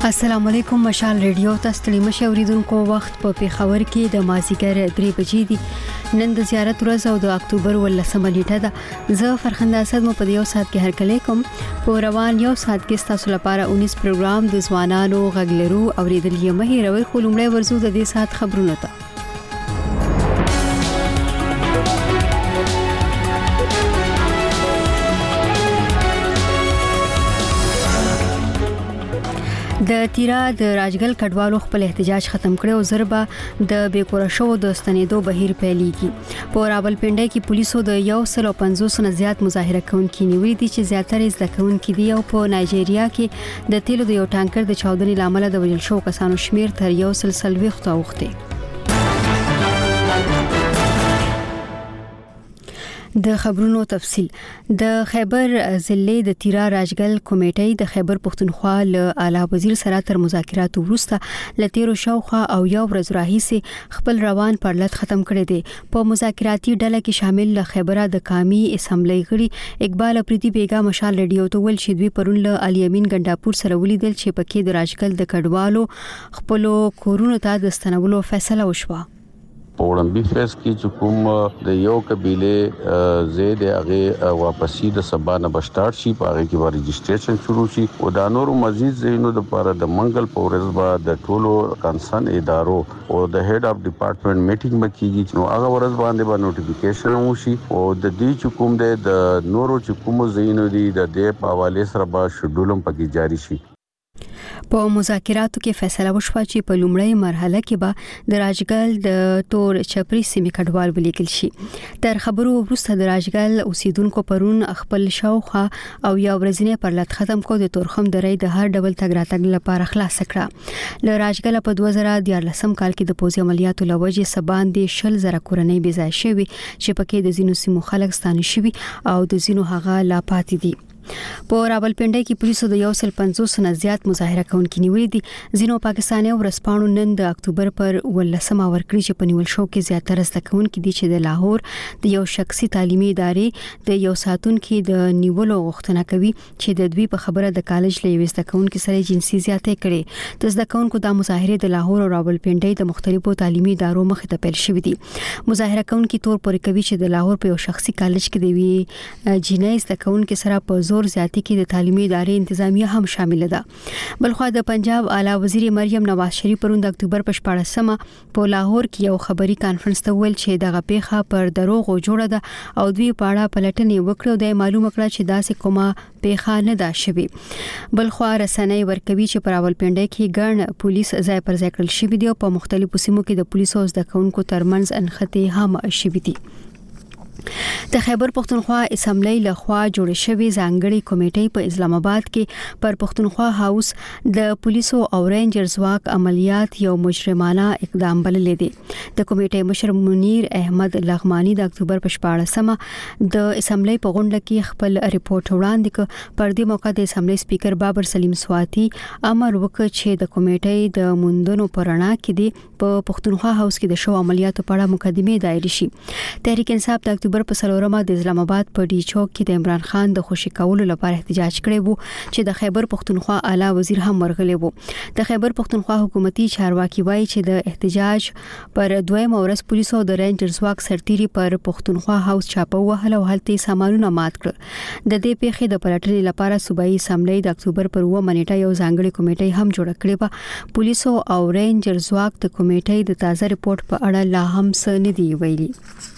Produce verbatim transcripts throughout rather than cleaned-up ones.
السلام علیکم مشال ریډیو تاسو ته مشه اوریدونکو وخت په پیښور کې د مازیګر درې بجې دي نن د زیارت ورځ او د اکتوبر ولسمه نیټه ده زه فرخنده اسد مو په یو ساعت کې هرکلی کوم په روان یو ساعت کې تاسو لپاره انیس پروګرام د ځوانانو غږلرو اوریدل یې مه هیروئ خو لومړی ورزو د دې ساعت خبرونه ته د تیرا د راجګل کډوالو خپل احتجاج ختم کړي او ضربه د بیکوره شو د ستنېدو بهیر پیلېږي په راولپنډۍ کې پولیسو د یو سل پنځوس نه زیات مظاهره کوونکي نیولي دي چې زیاتره زده کوونکي دي او په نایجیریا کې د تیلو د یو ټانکر د چاودنې لامل د وژل شو کسانو شمیر تر یو سل سلويخت اوخته د خبرونو تفصيل د خیبر ضلع د تیرا راجګل کمیټې د خیبر پښتونخوا له اعلی وزیر سره تر مذاکرات وروسته لتیرو شاوخه او یو ورځ راهیسه خپل روان پرلط ختم کړی دی په مذاکراتي ډله کې شامل له خیبره د قامي اسمبلی غړي اقبال اپریدي بیگا مشال ریډیو ته ول چې دوی پرون له علي امین ګنداپور سره ولیدل چې پکې د راجګل د کډوالو خپل کورونو ته د ستنولو فیصله وشوه پوړمبي فیس کې چې کوم د یو قبيله زید هغه واپسی د سبا نه بشټارټ شي په هغه کې ور رجسټریشن شروع شي او د نورو مزید زینو د لپاره د منګل پورز با د ټولو کنسرن ادارو او د هډ اف ډپارټمنټ میټینګ مکیږي نو هغه ورځ باندې به نوټیفیکیشن وشي او د دې چې کوم د نورو چې کوم زینو دي د دې په حواله سره به شډولم پکې جاری شي په مذاکراتو کې فیصله وشوه چې په لومړی مرحله کې به د راجګل د تور چپري سیمې کډوال ولیکل شي تر خبرو وروسته د راجګل اوسیدونکو پرون خپل شاوخه او یا ورځنی پرلط ختم کو د تورخم درې د هر ډول تګ راتګ لپاره خلاص کړه ل راجګل په دوه زره دیارلسم کال کې د پوزي عملیاتو لوجې سبان دي شل زره کورنۍ بيځای شوی چې پکې د زینو سیمو خلک ستانه شوی او د زینو هغه لا پاتې دي په راولپنډۍ کې پولیسو د یو سل پنځوس نه زیات مظاهره کوونکي نیولي دي ځینو پاکستاني ورسپانو نن د اکتوبر پر ولسمه ورکړي چې په نیول شو کې زیاتره زده کوونکي دي چې د لاهور د یو شخصي تعلیمي ادارې د یو ساتونکو د نیولو غوښتنه کوي چې د دوی په خبره د کالج له زده کوونکو سره جنسي زیاتې کړي د زده کوونکو د مظاهره د لاهور او راولپنډۍ د مختلفو تعلیمي ادارو مخې ته پیل شوې دي مظاهره کوونکي تور پورې کوي چې د لاهور په یو شخصي کالج کې د وی جنۍ زده کوونکو سره په زور زیاتی کې د تعلیمي ادارې انتظامیه هم شامل ده بلخو د پنجاب اعلی وزیر مریم نواز شریف پروند اکتوبر په شپاړسمه په لاهور کې یو خبري کانفرنس ته ویل چې دغه پیښه پر دروغ جوړه ده او دوی په اړه پلټنې وکړو د معلومه کړه چې داسې کومه پیښه نه ده شوی بلخو رسنۍ ورکوي چې پر اولپنډۍ کې ګڼ پولیس ځای پر ځای کړل شوی دی او په مختلفو سیمو کې د پولیسو او زده کوونکو ترمنځ انخته هم شوی دي د خیبر پښتونخوا اسمبلی له خوا جوړ شوی ځانګړي کمیټې په اسلام آباد کې پر پښتونخوا هاوس د پولیسو او رینجرز واک عملیات یو مجرمانه اقدام بللې دي د کمیټې مشر منیر احمد لغمانی د اکتوبر په شپاړسمه د اسمبلی په غونډه کې خپل ریپورت وړاندې کړ پر دې موقع د اسمبلی سپیکر بابر سلیم سواتی امر وکړ چې د کمیټې د موندنو پرانا کې دی په پښتونخوا هاوس کې د شو عملیاتو په اړه مقدمه دایر شي تحریک انصاف د اکتوبر په سلورمه د اسلام آباد په ډی چوک کې د عمران خان د خوشی کولو لپاره احتجاج کړی وو چې د خیبر پښتونخوا اعلی وزیر هم ورغلی وو د خیبر پښتونخوا حکومتي چارواکي وایي چې د احتجاج پر دویم ورځ پولیسو د رینجرز واک سرتيري پر پښتونخوا هاوس چاپه وهله او هلته سامانونه مات کړ د دې پیښې د پلټنې لپاره صوبایي اسمبلی د اکتوبر پر اووه منېټه یو ځانګړي کمیټه هم جوړ کړې و پولیسو او رینجرز واک د کمیټې د تازه ریپورت په اړه لا هم څه نه دی ویلي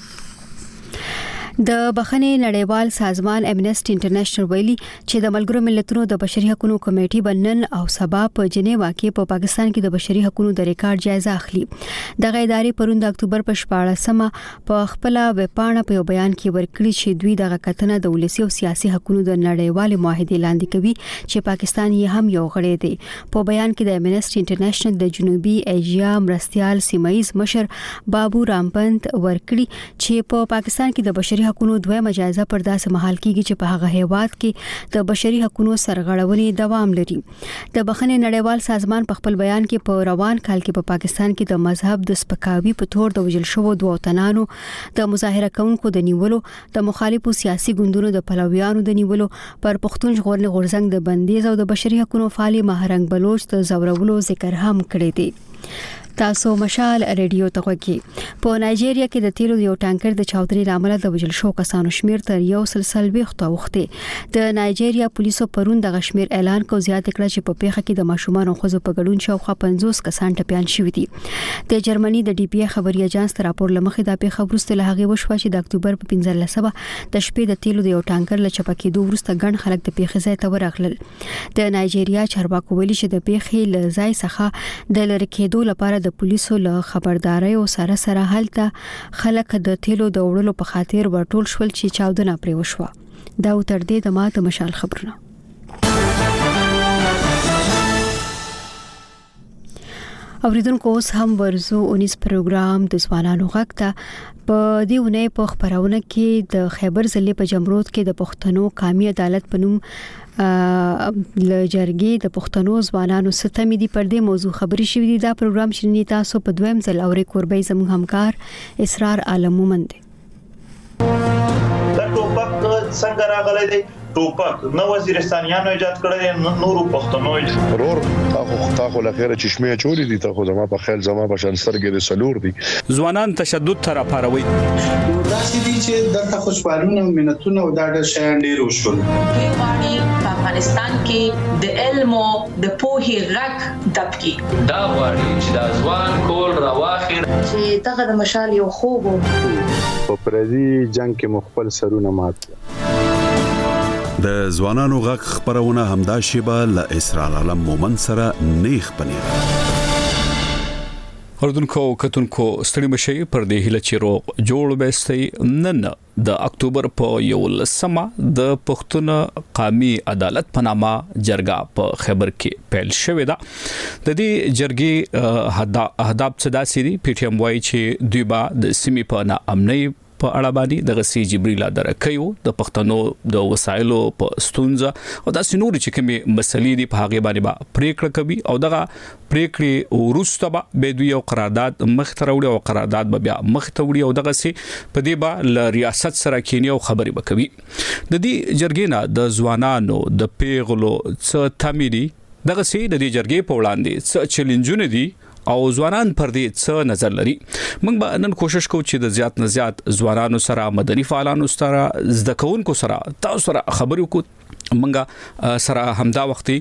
د بخښنې نړیوال سازمان امنیسټي انټرنیشنل ویلي چې د ملګرو ملتونو د بشري حقوقو کمیټې بنن او سبا په جنیوا کې په پاکستان کې د بشري حقوقو د ریکارډ جایزه اخلي د غیداري پروند اکتوبر په شپاړسمه په خپل وپاڼه په بیان کې ورکړي چې دوی د غکتنه د ولسی او سیاسي حقوقو د نړیوال معاهده لاندې کوي چې پاکستان یې هم یو غړی دی په بیان کې د امنیسټي انټرنیشنل د جنوبي ایشیا مرستيال سیمایز مشر بابو رامپنت ورکړي چې په پاکستان کې د بشري بشري حقوقو دویمه جایزه پر داسې مهال کیږي چې په هغه هیواد کې د بشري حقوقو سرغړونې دوام لري. د بخښنې نړیوال سازمان په خپل بیان کې په روان کال کې په پا پاکستان کې د مذهب د سپکاوي په تور د وژل شوو دوه تنانو د مظاهره کوونکو د نیولو، د مخالفو سیاسي ګوندونو د پلویانو د نیولو، پر پښتون ژغورنې غورځنګ د بندیز او د بشري حقوقو فعال مهرنګ بلوچ د زورولو ذکر هم کړی دی. تاسو مشال ریډیو ته وګورئ. په نایجیریا کې د تیلو یو ټانکر د چاودنې لامل د وژل شو کسانو شمیر تر یو سلسل وخت اوخته. د نایجیریا پولیسو پرون د غشمیر اعلان کو زیات کړ چې په پیښه کې د ماشومان او ښځو په ګډون شاوخوا پنځوس کسان ټپيان شوي دي. د جرمني د ډي پی ای خبري اژانس تر راپور لمخې د پیښه وروسته له هغه وشو چې د اکتوبر په پنځلسمه د شپې د تیلو یو ټانکر له چپکېدو وروسته ګڼ خلک د پیښې ځای ته ورغلل. د نایجیریا چارواکو ویلي چې د پیښې له ځای څخه د لری کېدو لپاره د پولیسو له خبرداري او سره سره هلته خلک د تیلو د وړلو په خاطر ورټول شول چې چاودنه پرې وشوه. دا تر دې د ماته مشال خبرونه. اوریدونکو اوس هم ورزو اونیس پروګرام د ځوانانو غږ ته. په دې ونې په خبرونه کې د خیبر ضلع په جمرود کې د پښتنو قومي عدالت په نوم لجرګي د پښتنو ځوانانو ستمې دي پر دې موضوع خبري شوې دي. دا پروګرام شننی تاسو په دویم ځل اوري کوربې زموږ همکار اسرار عالم مومند. دا ټوپک څنګه راغلی دی؟ ټوپک نو وزیرستانیانو ایجاد کړی، نورو پښتنو ضرور تاسو تاسو لخيره چشمه چوری دي، تاسو زما په خیال زما په شان سترګې د سلور دي. ځوانان تشدد تر پاروي دا سدي چې دغه خوشحالونه او مينتونه او دا د شان ډیر وشول. په افغانستان کې د علم او د پوهې غږ دبکی دا وړي چې د ځوان کول راواخیر چې دغه د مشال یو خوب په پردي جنگ کې مخفل سرونه مات. د ځوانانو غږ خبرونه همدا شیبه ل اسرار عالم مومند سره نیخ پنیر. اردوونکو کتونکو ستړي مشي پر دې هله چې روغ جوړ بهستي نن د اکتوبر په یو لسمه د پښتون قومي عدالت په نامه جرګه په خیبر کې پیل شوې ده. د دې جرګې اهداف څه داسې دي؟ پی ټی ایم وايي چې دوی به د سیمې په ناامنۍ په اړه باندې د غسی جبريل درکيو د پښتنو د وسایلو په ستونزه او د سنوري چې کومه مسلې دي په هغه باندې پریکړه کوي او دغه پریکړې ورسته به دوی یو قرارداد مختروړي او قرارداد به بیا مختوړي او دغه سي په دې با ل ریاست سره کینی او خبري وکوي. د دې جرګې نه د ځوانانو د پیغلو څه تمیدي دغه سي د دې جرګې په وړاندې څه چیلنجونه دي او ځوانان پر دې څه نظر لري. موږ به نن کوشش کوو چې د زیات نه زیات ځوانانو سره، مدني فعالانو سره، زده کوونکو سره تاسو سره خبرې وکړو. موږ سره همدا وختي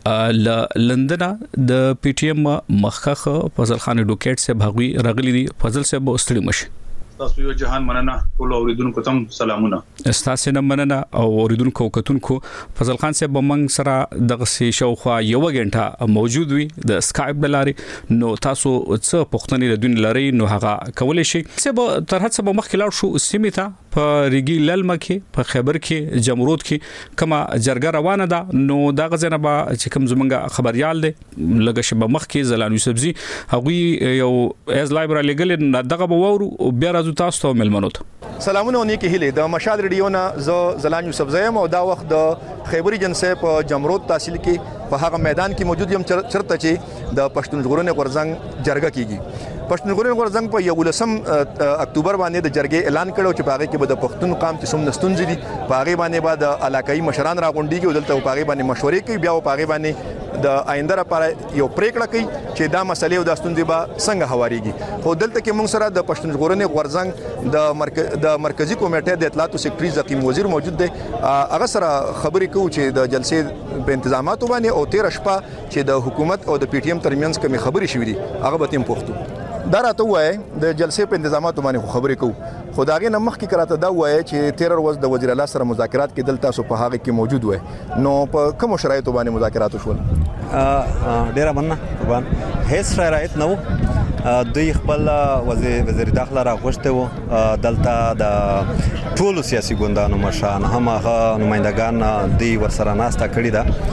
ل لندن د پی ټی ایم مخخ فضل خان ډوکټ سے بغوی رغلی دي. فضل سے بوستړي مشه تاسو یو جهان مننه ټول اوریدونکو ته سلامونه. استاسو نه مننه او اوریدونکو کتونکو. فضل خان صاحب موږ سره دغه سي شوخوا یو غنټه موجود وي د اسکایپ بلاري، نو تاسو څه پښتني د دنیا لري نو هغه کولای شي. سبا تر هڅه به مخکلار شو سیمه په ریګي للمه کې په خیبر کې جمرود کې کما جرګه روانه ده. نو دا غزنه به چې کوم زمونږ خبريال دي لګه شبه مخ کې زلان یوسف زی هغه یو از لایبرری لګل دغه به وورو او بیا تاسو ته ملمنوت. سلامونه نیکی هله د مشال ریډیو نه زه زلان یوسف زیم او دا وخت د خیبری جنسه په جمرود تحصیل کې په هغه میدان کې موجود یم چرته چې د پښتون ژغورنې غورځنګ جرګه کیږي. پښتون ژغورنې غورځنګ په یو لسم اکتوبر باندې د جرګې اعلان کړو چې په هغه کې به د پښتون قام چې څومره ستونزې دي په هغه باندې به د علاقايي مشران راغونډيږي او دلته په هغه باندې مشورې کوي، بیا په هغه باندې د آینده لپاره یو پریکړه کوي چې دا مسلې او د ستونزې به څنګه هواريږي. خو دلته کې موږ سره د پښتون ژغورنې غورځنګ د مرکز د مرکزی کمیټې د اطلاعات او سیکریټري زقیم وزیر موجود دی. هغه سره خبرې کوو چې د جلسې په انتظاماتو باندې او تیر شپه چې د حکومت او د پی ټی ایم ترمنځ کومې خبرې شوې دي هغه به تیم پوښتو. دا راته وایي د جلسې په انتظاماتو باندې خبرې کوو. خدایغه نمخ کې کراته دا وایي چې تیر ورځ د وزیر اعلی سره مذاکرات کې دلته سو په هغه کې موجود وای، نو په کوم شرایطو باندې مذاکرات وشول؟ ډیره مننه قربان. هیڅ شرایط نه وو دوی خپل وزیر داخله راغوښته وو دلته د ټولو سیاسي ګوندانو مشران هم هغه نمائندگان دوی ورسره ناسته کړې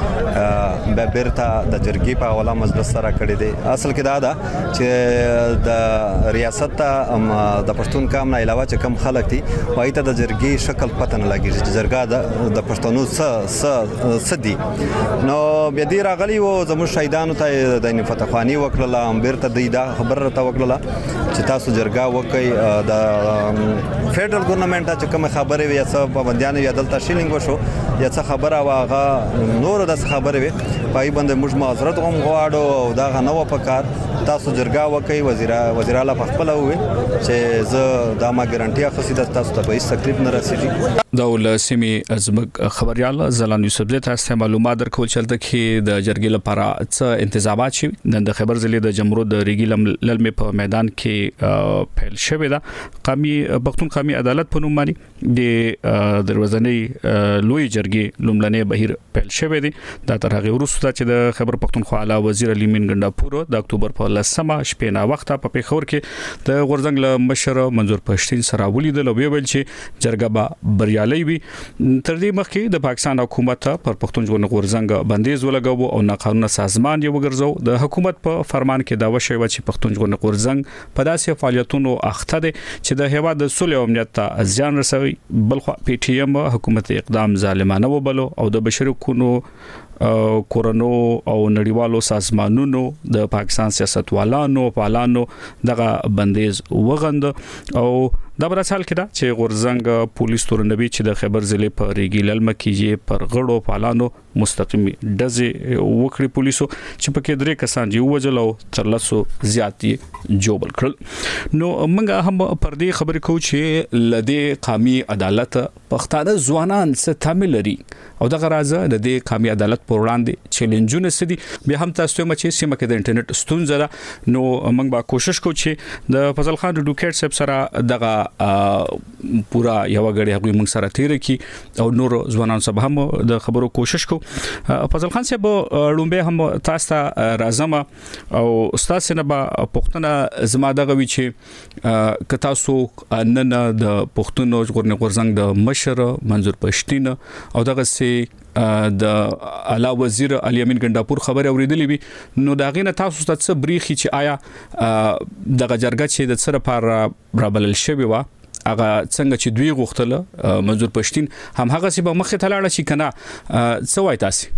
ده به بیرته د جرګې په حواله مجلس سره کړې دي. اصل کې دا ده چې د ریاست د پښتون قوم نه علاوه چې کم خلک دي وایي ته د جرګې شکل پته نه لګي چې جرګه د پښتنو څه څه څه دي. نو بیا دې راغلي وو زموږ شهیدانو ته د فتح خواني وکړله هم بیرته دوی دا خبر راته وکړله چې تاسو جرګه وکړئ د فیډرل ګورنمنټ چې کوم خبرې وي یا څه پابندیان یا دلته شیلینګ وشو یا څه خبره واغه نور د خبرې وي پای باندې موږ معذرت غوښم غواړو او دا غنو په کار تاسو جرګه وکړئ. وزیر وزیر اعلی په خپل وي چې زه دا ما ګارانټي اخلم چې تاسو ته به هیڅ تکلیف نه رسیږي. دا ول سیمي ازمک خبريال زلان یوسف زه تاسو معلومات درکول چلته کې د جرګې لپاره څه انتظامات شي د خبر ضلع د جمهوریت د ریګي للمې په میدان کې پیل شوې ده. قومي پښتون قومي عدالت په نوم باندې د دروازنۍ لوی جرګې لومړنۍ بهیر پیل شوې دي. دا تر هغه وروسته چې د خبر پښتونخوا اعلی وزیر علي مین ګنډاپور د اکتوبر په لسمه شپه نا وخت په پیښور کې د غورځنګ له مشر منظور پښتين سره ولیدل او ویل چې جرګه به بریالي وي. تر دې مخکې د پاکستان حکومت پر پښتون ژوند غورځنګ بندیز ولګاو او ناقانونه سازمان یې وګرځاو. د حکومت په فرمان کې دا وشوي چې پښتون ژوند غورځنګ په داسې فعالیتونو اخته دي چې د هیواد د صلح او امنیت ته ځان رسوي. بلخو پی ټی ایم حکومت اقدام ظالمانه وبلو او د بشري حقوقو کورونو او نړیوالو سازمانونو د پاکستان سیاستوالانو پالانو دغه بندیز وغند او دا بر اصل کې دا چې غورځنګ پولیس تورنوي چې د خبر ضلع په ریګي للمه کې پر غړو پالانو مستقیمي دزي وکړي پولیسو چې پکې درې کسان یې وجل او تر لاسو زیاتې جوبل کړل. نو موږ هم پر دې خبرې کوو چې لدې قومي عدالت پښتانه ځوانان څه تعامل لري او دغه راځه د دې قومي عدالت پر وړاندې چیلنجونه سدي. بیا هم تاسو ته مچې سیمه کې د انټرنیټ ستونزه ده. نو موږ به کوشش کوو چې د فضل خان ډوکټ صاحب سره دغه پورا یو غړي هغه موږ سره تیر کی او نور ځوانان سره هم د خبرو کوشش کو. فضل خان صاحب لومبه هم تاسو ته راځم او استاد سره به پښتنه زما دغه وی چې ک تاسو نن د پښتون غورځنګ د مشر منظور پښتين او دغه سي د اعلی وزیر علي امین ګنډاپور خبر اوریدلې وي نو دا غینه تاسو ته څه بریخي چې آیا د جرګه چې د سره پر رابل شوی و هغه څنګه چې دوی غوښتل منظور پښتين هم هغه سی به مخه تلاړه شي کنه څه وای تاسو؟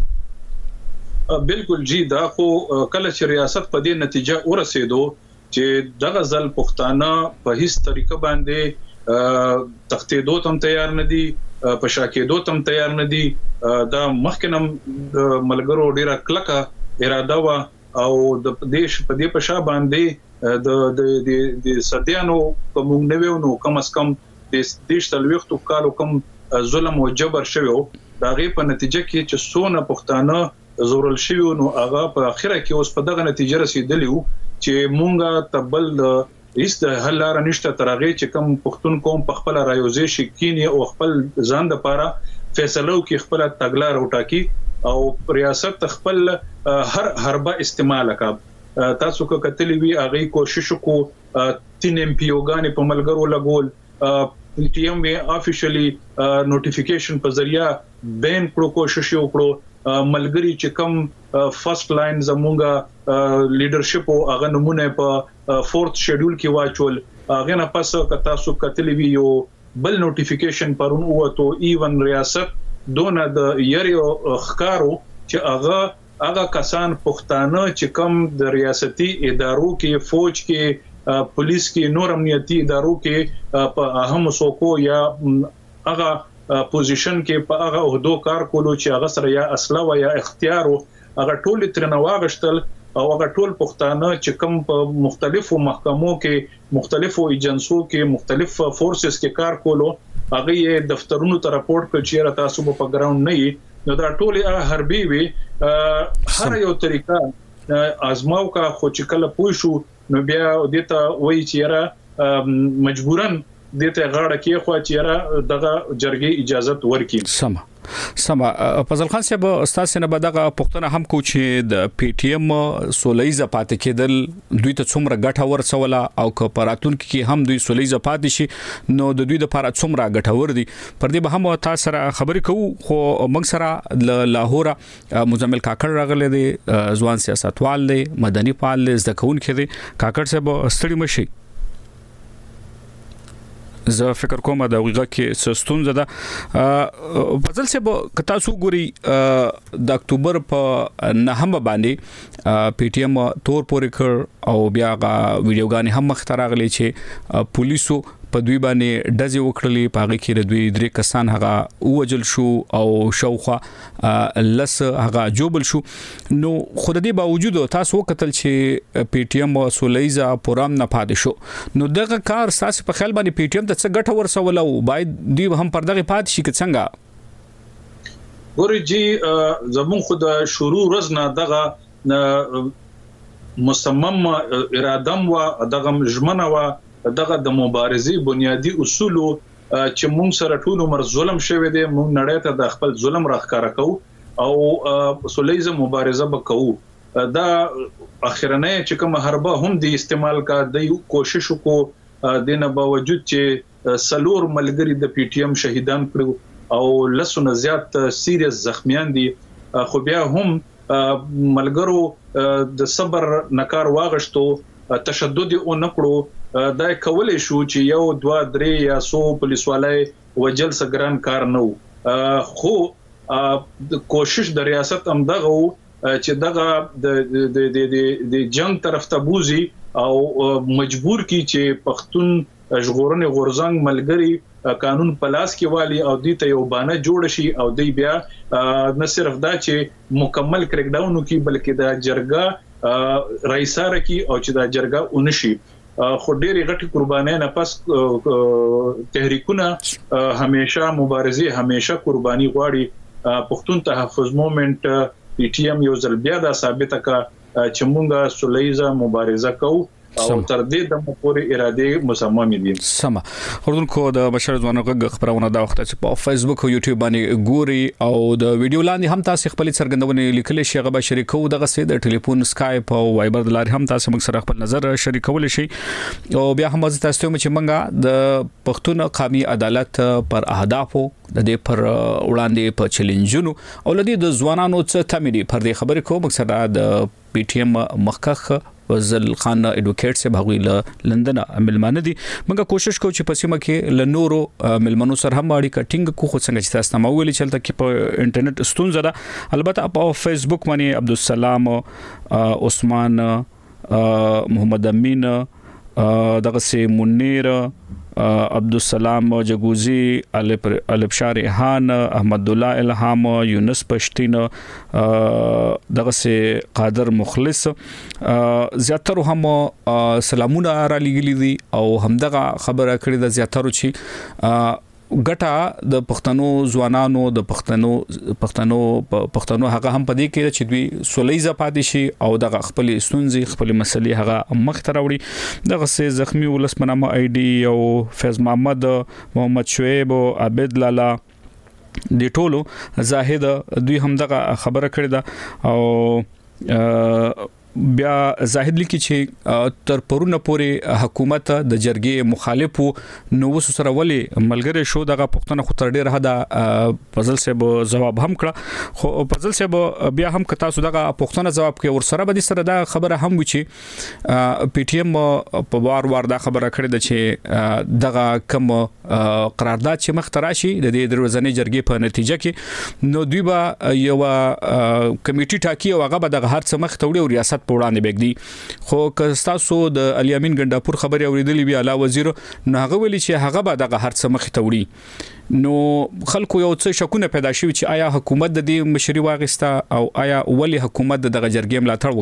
بالکل جی دا خو کله چې ریاست په دې نتیجه ورسېدو چې دغه ځل پښتانه په هیڅ طریقه باندې تختیدو تم تیار نه دي په شاکېدو تم تیار نه دي. دا مخکنم ملګرو ډیره کلکه اراده وا او د دیش په دې په شا باندې د د د سديانو کوم نوو نو کم اس کم د دیش تلويختو کالو کم ظلم او جبر شوی دا غي په نتیجه کې چې سونه پښتانه زورل شوی نو هغه په اخره کې اوس په دغه نتیجه رسیدلی وو چې مونږه تبل هیڅ د حل لار نشته ترغه چې کوم پښتون قوم په خپل رايوزي شي کینی او خپل ځان د پاره فیصلو کې خپل تګلار وټاکي او ریاست خپل هر حربه استعمال وکړ. تاسو کو کتلی وی اغه کوشش کو تین ایم پی اوګان په ملګرو لګول پی ټی ایم وی افیشلی نوټیفیکیشن په ذریعہ بین کړو کوشش وکړو ملګری چې کوم فرست لاین زمونږه لیډرشپ او هغه نمونه په فورث شیډول کې واچول هغه نه پس کتا سو کتلی وی یو بل نوټیفیکیشن پرون وته ایون ریاست دونه د یریو خکارو چې هغه هغه کسان پښتانه چې کوم د ریاستي ادارو کې فوج کې پولیس کې نور امنیتي ادارو کې په اهم سوکو یا هغه پوزیشن کې په هغه عہدو کار کولو چې هغه سره یا اسلحه او یا اختیار هغه ټول ترنواغشتل او هغه ټول پښتانه چې کوم په مختلفو محکمو کې مختلفو ایجنسو کې مختلف فورسز کې کار کولو هغه یې دفترونو ته راپورټ کړ چې را تاسو په ګراوند نه نو دا ټول هربي وي هر یو طریقه ازماو کا خو چې کله پوه شو نو بیا دته وایي چې را مجبورن دته غاړه کې خو چې را دغه جرګې اجازه ورکړي. سم سما فضل خان صاحب استاد سره بدغه پښتنه هم کو چې د پی ټی ایم سولېزه پاتې کېدل دوی ته څومره ګټه ورسوله او که پراتون کې هم دوی سولېزه پاتې شي نو د دوی د لپاره څومره ګټه ور دي پر دې به هم تاسو سره خبرې کوو خو موږ سره ل لاهور مزمل کاکړ راغلی دی ځوان سیاستوال دی مدني فعال دی زده کوونکی دی کاکړ صاحب ستړي مشي زه فکر کوم دا ویغه کې سستون زده فضل صاحب کتا سو ګوري د اکتوبر په نهمه باندې پی ټی ایم تور پورې کړ او بیا غا ویډیوګانې هم مختراغلي چې پولیسو په دوی باندې ډزې وکړلې په هغه کې د دوی درې کسان هغه اوجل شو او شوخه لس هغه جوبل شو نو خود دې باوجود تاسو وکتل چې پی ټی ایم سولېزا پورام نه پاتې شو نو دغه کار تاسو په خیال باندې پی ټی ایم ته څه ګټه ورسول او باید دوی هم پر دغه پاتې شي که څنګه ګوري جی زمون خود شروع رزنه دغه مصمم ارادم و دغه ژمنه و دغه د مبارزې بنیادی اصول چې موږ سره ټول عمر ظلم شوی دی موږ نړۍ ته د خپل ظلم راخکاره کوو او سولېزه مبارزه وکړو دا اخرنه چې کوم حربه هم دی استعمال کا د کوشش کو دینه باوجود چې سلور ملګری د پی ټی ایم شهیدان کړو او لسونه زیات سیریس زخمیان دي خو بیا هم ملګرو د صبر نکار واغشتو تشدد او نکړو دا کولای شو چې یو دوا درې یا سو پولیسوالای وجل سګران کار نه خو د کوشش د ریاست هم دغه چې دغه د د د جنگ طرف ته بوزي او مجبور کی چې پښتون ژغورنې غورزنګ ملګری قانون پلاس کې والی او د ته یو بانه جوړ شي او دی بیا نه صرف دا چې مکمل کریک ډاون کی بلکې دا جرګه رئیساره کی او چې دا جرګه اونشي خو ډېری غټي قربانۍ نه پس تحریکونه همیشه مبارزه همیشه قرباني غواړي پښتون تحفظ موومېنټ پی ټی ایم یو ځل بیا دا ثابته کا چې مونږه سولېزه مبارزه کوو او تر دې د پورې اراده مصمم دي سم اردوونکو د بشر ځوانو غږ خبرونه دا وخت چې په فیسبوک او یوټیوب باندې ګوري او د ویډیو لاندې هم تاسو خپل څرګندونه لیکل شي غو شریکو دغه سي د ټلیفون سکایپ او وایبر د لارې هم تاسو موږ سره خپل نظر شریکول شي او بیا هم تاسو ته چې موږ د پښتون قومي عدالت پر اهدافو د دې پر وړاندې په چیلنجونو او لدی د ځوانانو څخه تمري پر دې خبرې کوم مقصد د پی ټی ایم مخکخ وزل خان اډوکیټ سے بغوی ل لندن ملمانه دي موږ کوشش کوو چې پسیمه کې ل نورو ملمنو سره هم اړیکه ټینګ کو خو څنګه چې تاسو نو ویل چلته کې په انټرنیټ ستونزه ده البته په فیسبوک باندې عبدالسلام عثمان محمد امین دغه سي منیر عبدالسلام جگوزی البشار ریحان احمد الله الهام یونس پشتین دغه سي قادر مخلص زیاتره هم سلامونه را لګلی دي او همدغه خبره کړې ده زیاتره چې ګټه د پښتنو ځوانانو د پښتنو پښتنو پښتنو هغه هم پدې کې چې دوی سولېزه پاتې شي او د خپل ستونزې خپل مسلې هغه مخ ته راوړي دغه سي زخمی ولسمنامه آی ډي او فیض محمد محمد شعیب او عبد لالا د ټولو زاهد دوی هم دغه خبره کړې ده او بیا زاهد لیکي چې تر پرونه پورې حکومت د جرګې مخالفو نو وسو سره ولي ملګری شو دغه پښتنه خو تر ډیر حدا فضل صاحب جواب هم کړ خو فضل صاحب بیا هم کتا سو دغه پښتنه جواب کوي ور سره به سره دا خبره هم وچی پی ټی ایم په وار وار دا خبره کړې ده چې دغه کم قرارداد چې مختراشي د دې دروازنې جرګې په نتیجه کې نو دوی به یو کمیټي ټاکی او هغه به د هر څه مخ توړي او ریاست په وړاندې بګدي خو که تاسو د علي امین ګنداپور خبري اوریدلې وی اعلی وزیر نو هغه ویلي چې هغه به د هر څه مخ توړي نو خلکو یو څه شکونه پیدا شوي چې آیا حکومت د دې مشري واغستا او آیا ولی حکومت د جرګې ملاتړ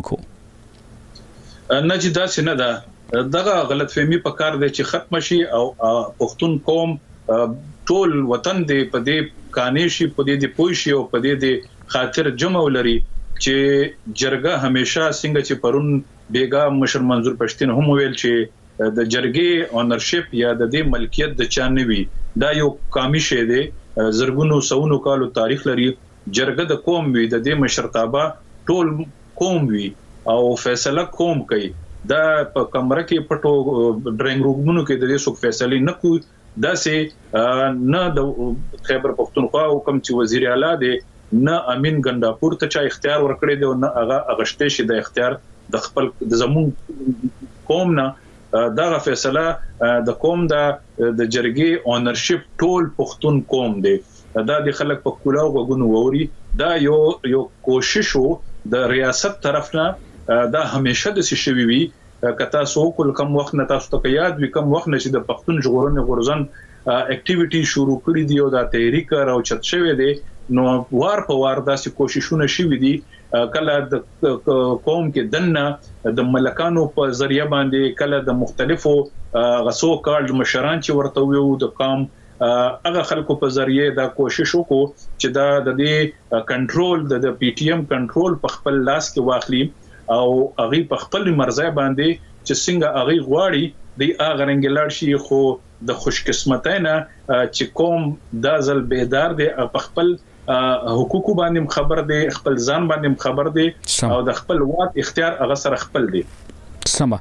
وکړو نه چې دا څنګه ده دغه غلط فهمي په کار دی چې ختم شي او پښتون قوم ټول وطن دې په دې کانیشي په دې دې پوښي او په دې دې خاطر جمع ولري چې جرګه همیشه څنګه چې پرون بیګا مشر منظور پښتين هم ویل چې د جرګې اونرشپ یا د دې ملکیت د چانوي دا یو قومي شی دی زرګونو سونو کالو تاریخ لري جرګه د قوم وي د دې مشرتابه ټول قوم وي او فیصله قوم کوي دا په کمره کې پټو ډرینګ رومونو کې د دې څوک فیصله نه کوي دا سه نه د خیبر پختونخوا حکم چې وزیر اعلی دی نه امین ګنداپور ته چا اختیار ورکړی دی نه هغه اغشته شي د اختیار د خپل د زمون قوم نه دا فیصله د قوم د د جرګې اونرشپ ټول پختون قوم دی دا د خلک په کولاو غوونو ووري دا یو یو کوشش د ریاست طرف نه دا همیشه د شوي وي کتا سو کول کم وخت نه تاسو ته یاد وي کم وخت نشي د پښتون ژغورنې غورزن اکټیویټي شروع کړې دي او دا تحریک راو چت شوی دی نو وار په وار داسې کوششونه شوي دي کله د قوم کې دنه د ملکانو په ذریعہ باندې کله د مختلفو غسو کال مشران چې ورته ویو د قوم هغه خلکو په ذریعہ دا کوشش وکړو چې دا د دې کنټرول د پی ټی ایم کنټرول په خپل لاس کې واخلي او هغه په خپل مرزه باندې چې څنګه هغه غواړي د هغه رنګلار شي خو د خوش قسمتۍ نه چې قوم د ځل بیدار دی په خپل حقوقو باندې خبر دی خپل ځان باندې خبر دی او د خپل واک اختیار هغه سره خپل دی سم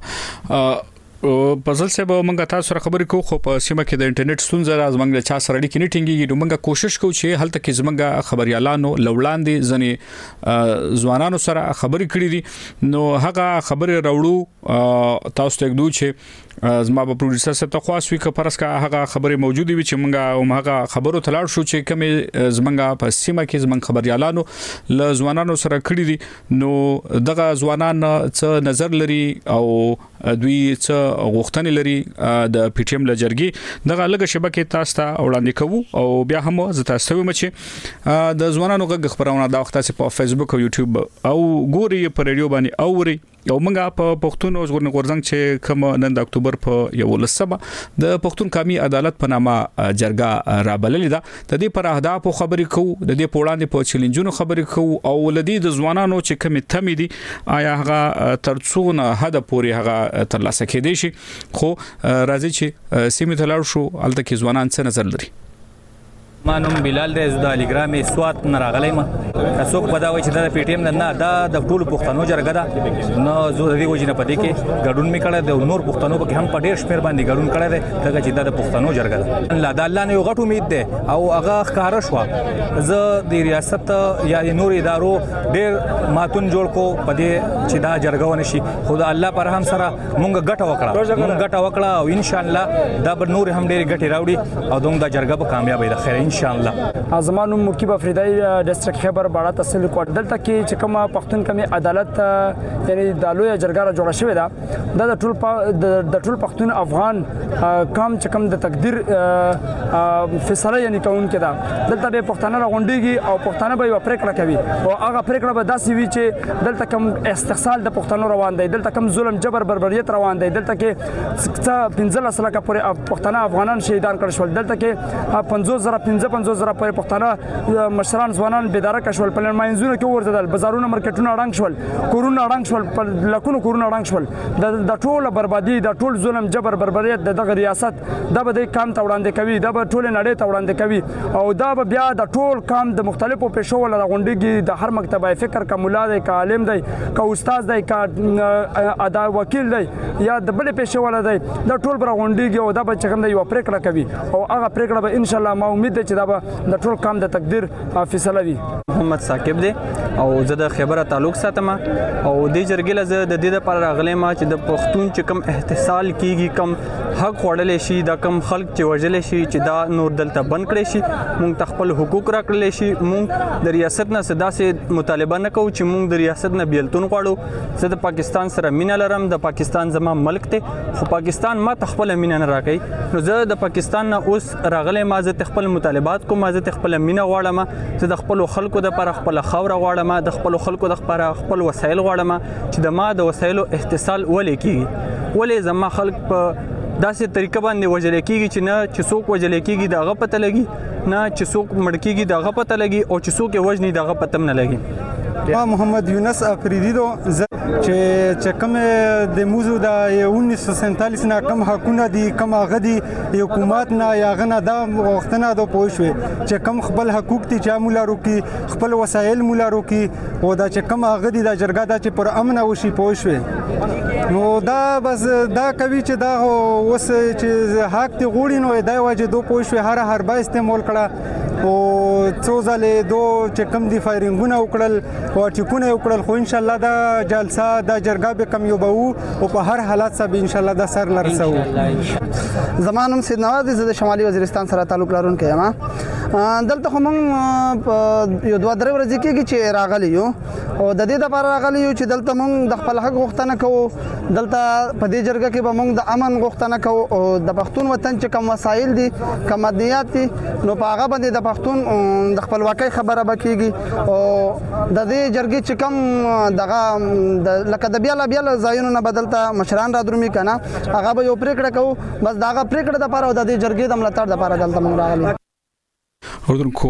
پزل صاحب مونږه تاسو سره خبرې کوو خو په سیمه کې د انټرنیټ ستونزه راز مونږ چا سره اړیکې نه ټینګيږي نو مونږه کوشش کوو چې هلته کې زمونږه خبريالانو لوړاندې ځنې ځوانانو سره خبرې کړې دي نو هغه خبرې راوړو تاسو ته یو چې زما په پروډوسر سره تخواس وی ک پرسکا هغه خبرې موجوده وي چې مونږه هم هغه خبرو تلاړ شو چې کوم زمونږه په سیمه کې زمونږ خبريالانو ل ځوانانو سره کړې دي نو دغه ځوانان څه نظر لري او دوی څه غوښتنې لري د پی ټی ایم لجرګي دغه لګه شبکې تاسو ته وړاندې کوو او بیا هم زه تاسو ته چې د ځوانانو غږ خبرونه دا وخت په فیسبوک او یوټیوب او ګوري په ریډیو باندې اوري او موږ په پښتون او ژغورنې غورځنګ چې کوم نن د اکتوبر په یولسمه د پښتون قومي عدالت په نامه جرګه رابللې ده د دې پر اهداف خبرې کوو د دې په وړاندې په چیلنجونو خبرې کوو او لدی د ځوانانو چې کوم تمې دي آیا هغه ترڅونه هدا پوري هغه تر لاسه کېدې شي خو راځي چې سیمه تلاړ شو الته کې ځوانان څه نظر لري مانوم بلال د علی ګرامي سوات نراغلی ما څوک پدا وای چې د پی ټی ایم نه دا د ټول پښتنو جرګه ده نو زه د دې وجنه پدې کې ګډون می کړه د نور پښتنو په هم په ډېر شمیر باندې ګډون کړه ده چې د پښتنو جرګه ده الله د الله نه یو غټ امید ده او هغه ښکارا شو زه د ریاست یا نور ادارو ډېر ماتون جوړ کو پدې چې دا جرګه ونه شي خو د الله پر هم سره مونږ ګټه وکړه مونږ ګټه وکړه او ان شاء الله دا به نور هم ډېر ګټه راوړي او دوم دا جرګه به کامیاب وي د خیر ان شاء الله زمانو مکیب افریدای ډیسټریکټ خیبر باړه تحصیل کوټ دلته کې چې کومه پښتون کمی عدالت یعنی د لوی جرګه را جوړه شوې ده د ټول د ټول پښتون افغان کم چې کوم د تقدیر فیصله یعنی کون کې ده دلته به پښتانه راغونډيږي او پښتانه به یو پریکړه کوي او هغه پریکړه به داسې وي چې دلته کوم استحصال د پښتنو روان دی دلته کوم ظلم جبر بربریت روان دی دلته کې پنځه لسلکه پورې پښتانه افغانان شهیدان کړل شول دلته کې پنځوس زره پنځه پنځوس زره پورې پښتانه مشران ځوانان بیدار کشول په ماینځونو کې ورزدل بازارونه مارکیټونه اړنګ شول کورونه اړنګ شول په لکونو کورونه اړنګ شول د ټوله بربادي د ټول ظلم جبر بربریت دغه ریاست دا به د کام ته وړاندې کوي دا به ټول نړۍ ته وړاندې کوي او دا به بیا د ټول کام د مختلفو پېښو ول راغونډيږي د هر مکتبه فکر کا مولا دی کا عالم دی کا استاد دی کا ادا وکیل دی یا د بل پېښو ول دی دا ټول راغونډيږي او دا به څنګه یو پریکړه کوي او هغه پریکړه به ان شاء الله ما امید ده چې دا به د ټول کام د تقدیر فیصله وي محمد ثاقب دی او زه د خبره تعلق ساتم او د جرګې له د دې لپاره راغلی ما چې د پښتون چې کم احتسال کیږي کم حق وړل شي د کم خلک چې وژل شي چې دا نور دلته بند کړي شي مونږ خپل حقوق راکړل شي مونږ د ریاست نه صدا سه مطالبه نه کوو چې مونږ د ریاست نه بیلتون غواړو زه د پاکستان سره مینه لرم د پاکستان زما ملک ته خو پاکستان ما خپل مینه نه راکړي نو زه د پاکستان نه اوس راغلی ما زه خپل مطالبات کوم زه خپل مینه غواړم زه د خپل خلکو د لپاره خپل خاور غواړم د خپل خلکو د لپاره خپل وسایل غواړم چې د ما د وسایلو احتسال ولې کیږي ولې زما خلک په داسې طریقه باندې وجل کیږي چې نه چې څوک وجل کیږي دغه پته لګي نه چې څوک مړ کیږي دغه پته لګي او چې څوک وجني دغه پته نه لګي ما محمد یونس افریدی دو چې چې کوم د موضوع د उन्नीस सौ सैंतालीस نه کم حقونه دي کم غدي حکومت نه یا غنه دا وختونه د پوښوي چې کم خپل حقوق دي چې مولارو کې خپل وسایل مولارو کې او دا چې کم غدي د جرګه د چې پر امن او شي پوښوي نو دا بس دا کوي چې دا وس چې حق ته غوړي نو دا وجه دو پوښوي هر هر با استعمال کړه او څو ځله دو چې کم دي فایرینګونه وکړل او ټیکونه وکړل خو ان شاء الله دا جلسه دا جرګه به کم یو بو او په هر حالت سره ان شاء الله دا سر لرسو زمانم سید نواز د شمالي وزیرستان سره تعلق لرونکي یم دلته خو موږ یو دوه درې ورځې کېږي چې راغلی یو او د دې لپاره راغلی یو چې دلته موږ د خپل حق غوښتنه کوو دلته په دې جرګه کې به موږ د امن غوښتنه کوو او د پښتون وطن چې کوم وسایل دي کوم مادیات دي نو په هغه باندې د پښتون د خپلواکۍ خبره بکیږي او د دې جرګې چې کوم دغه لکه د بیا بیا ځایونو نه بدلته مشران را درومي کنه هغه به یو پریکړه کوو بس داغه پریکړه د لپاره د دې جرګې د ملاتړ لپاره دلته موږ راغلي اوردونکو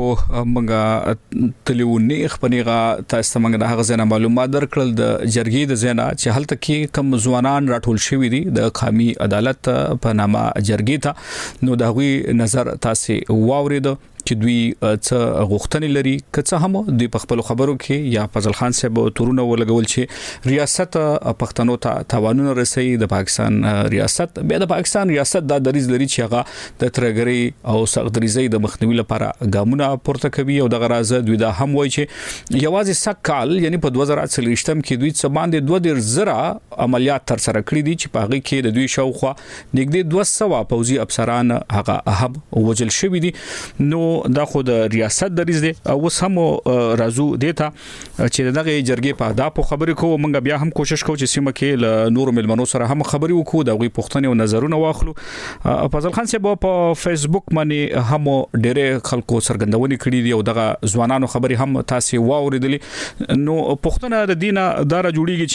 منګه تلیونی خپنیغه تاسو منګه د هغه زنه معلومات درکړل د جرګې د زنه چې هلته کې کم ځوانان راټول شوی دي د قومي عدالت په نامه جرګې ته نو د غوي نظر تاسو واورید چې دوی څه غوښتنې لري که څه هم د خپل خبرو کې یا فضل خان صاحب تورونه ولګول چې ریاست پښتنو ته توانونه رسي د پاکستان ریاست به د پاکستان ریاست د دریز لري چې هغه د ترګری او سغدریزي د مخنیوي لپاره ګامونه پورته کوي او د غراز دوی دا هم وایي چې یوازې سکال یعنی په دوه زره څلوېښتم کې دوی څه باندې دوه ډیر زره عملیات تر سره کړی دي چې په هغه کې د دوی شاوخوا نږدې دوه سوه پوځي افسران هغه اهم وجل شوی دي نو دا خو د ریاست دریز دی او سم رازو دیتا چې دغه جرګې په اهداف خبرې کوو موږ بیا هم کوشش کوو چې سیمه کې له نور ملمنو سره هم خبرې وکړو د غوي پښتنې او نظرونه واخلو فضل خان صاحب په فیسبوک باندې هم ډېر خلکو څرګندونې کړې دي او دغه ځوانانو خبرې هم تاسو واوریدلې نو پښتنه د دینه دارا جوړیږي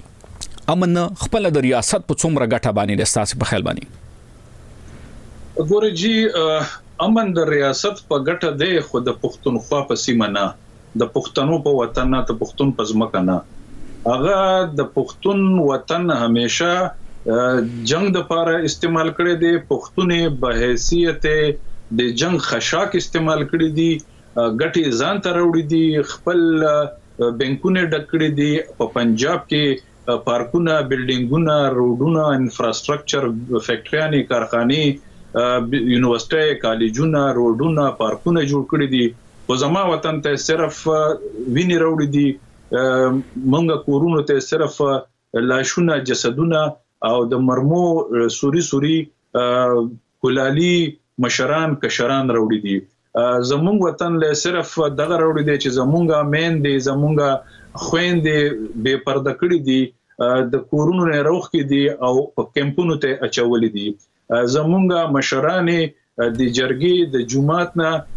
چې امن خپل د ریاست په څومره ګټه باندې د تاسو په خیال باندې ګورجی امن د ریاست په ګټه دی خو د پښتونخوا په سیمه نه د پښتنو په وطن نه د پښتون په ځمکه نه هغه د پښتون وطن همیشه جنگ د لپاره استعمال کړي دي پښتونې به حیثیت د جنگ خشاک استعمال کړي دي ګټي ځان ته وروړي دي خپل بانکونه ډکړي دي په پنجاب کې پارکونه بلډینګونه روډونه انفراستراکچر فیکټریانې کارخانې یونیورسيټي کالجونه روډونه پارکونه جوړ کړی دي او زما وطن ته صرف ویني راوړي دي مونږه کورونو ته صرف لاشونه جسدونه او د مرمو سوري سوري کولالي مشران کشران راوړي دي زمونږ وطن له صرف دغه راوړي دي چې زمونږه مین دي زمونږه خويندې بے پرده کړی دي د کورونو نه روخ کې دي او په کمپونو ته اچولې دي زمونږه مشرانې د جرګې د جماعت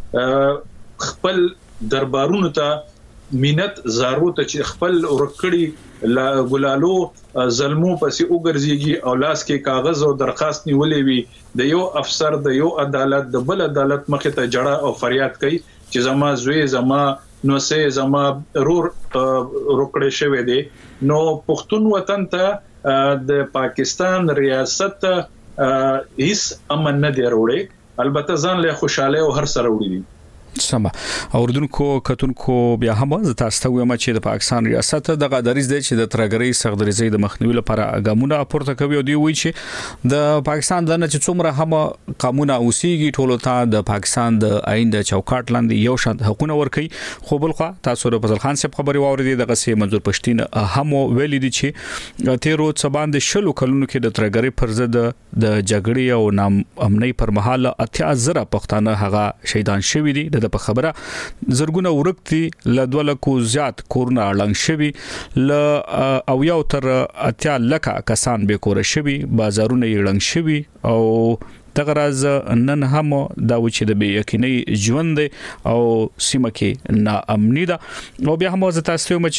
نه خپل دربارونو ته مينت زارو ته چې خپل ورکړي لا ګلالو ظلمو پسې وګرځيږي او لاس کې کاغذ او درخواست نیولې وي د یو افسر د یو عدالت د بل عدالت مخه ته جړه او فریاد کوي چې زما زوی زما نو سه زما رور روکړې شوی دی نو پښتون وطن ته د پاکستان ریاست هیڅ امن نه دی وروړي البته ځان له خوشاله او هر سره وړي دي سم اوردونکو کتونکو بیا هم ز تاسو وایم چې د پاکستان ریاست دغه دریز دی چې د ترګری سغدریزي د مخنیوي لپاره ګامونه پورته کوي او دی وایي چې د پاکستان د نه چې څومره هم قانون اوسېږي ټولو ته د پاکستان د آئین د چوکاټ لاندې یو شان حقوقونه ورکړي خو بل خو تاسو د فضل خان صاحب خبري واوریدي دغه سي منظور پښتين هم ویلي دي چې تیرو څبان د شلو کلونو کې د ترګری پر ضد د جګړې او نام امنۍ پر مهال اتیا زره پښتانه هغه شهیدان شوي دي د په خبره زرګونه ورکتي لدوله کو زیات کورونه اړنګ شوي ل او یو تر اتیا لکه کسان به کور شوي بازارونه یړنګ شوي او تغراز نن هم دا و چې د بې یقیني ژوند او سیمه کې ناامني ده او بیا هم زه تاسو ته چې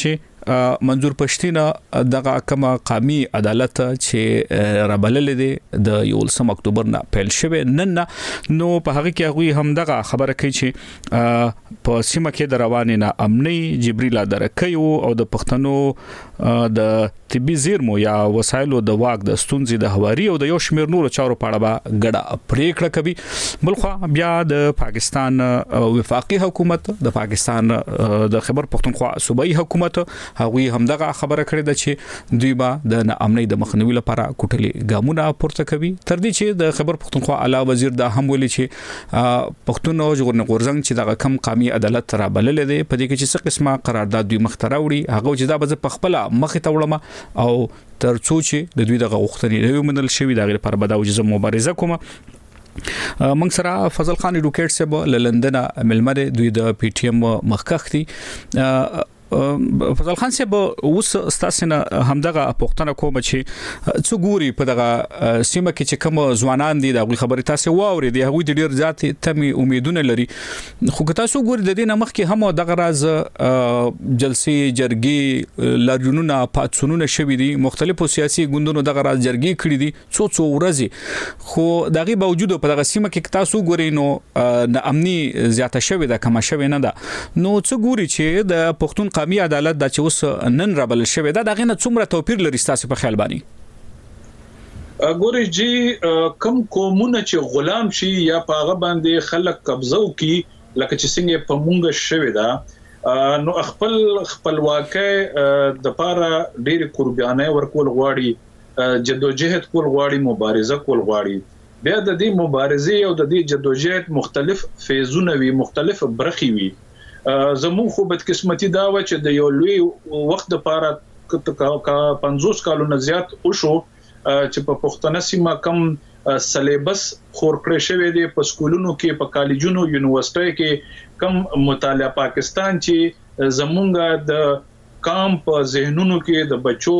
منظور پښتینه دغه کوم قومي عدالت چې رابلل دي د یولسم اکتوبر نه پیل شوه نن نو په هغه کې هغه هم دغه خبره کوي چې په سیمه کې د روانې نه امني جبريل درکې او د پښتنو د طبي زیرمو یا وسایلو د واګ د ستونزې د هواري او د یو شمیر نورو چارو په اړه به ګډه پریکړه کوي. بلخو بیا د پاکستان وفاقي حکومت د پاکستان د خیبر پختونخوا صوبایي حکومت هغه هم دغه خبره کړې ده چې دوی به د امني د مخنیوي لپاره کوټلي ګامونه پورته کوي. تر دې چې د خیبر پختونخوا اعلی وزیر دا هم ویلي چې پښتون او ژغورنې غورځنګ چې دغه کم قومي عدالت را بلل دي په دې کې چې څه قسمه قرارداد دوی مختره وړي هغه چې دا به په خپل مخې ته وړم او تر څو چې د دوی دغه غوښتنې نه ومنل شوی دا غیر پر بداو چې مبارزه کوم. موږ سره فضل خان ایډوکیټ صاحب له لندن ملمره دوی د پی ټی ایم مخکخ دي. فضل خان صاحب اوس ستاسو نه همدغه پښتنه کوم چې څو ګوري په دغه سیمه کې چې کوم ځوانان دي د خبرې تاسو واوري دي هغه د ډیر ذات تمي امیدونه لري خو که تاسو ګوري د دې نمخ کې هم دغه راز جلسې جرګي لارجونونه پاتسونونه شوي دي مختلفو سیاسي ګوندونو دغه راز جرګي کړي دي څو څو ورځې خو دغه باوجود په دغه سیمه کې تاسو ګوري نو د امني زیاته شوي ده کما شوي نه ده نو څو ګوري چې د پښتون قومي عدالت د چې اوس نن رابل شوی دا دغه نه څومره توپیر لري تاسو په خیال باندې؟ ګوري جی کم قومونه چې غلام شي یا پاغه باندې خلک قبضه وکي لکه چې څنګه په مونږ شوی دا نو خپل خپلواکي د پاره ډېر قرباني ورکول غواړي جدوجہد کول غواړي مبارزه کول غواړي بیا د دې مبارزې او د دې جدوجہد مختلف فیزونه وي مختلف برخي وي. زمون خو بدقسمتي دا و چې د یو لوی وخت لپاره کا پنځوس کالونو زیات وشو چې په پښتنه سیمه کم سلیبس خور کړی شوی دی په سکولونو کې په کالجونو یونیورسيټي کې کم مطالعه پاکستان چې زمونږ د کام په ذهنونو کې د بچو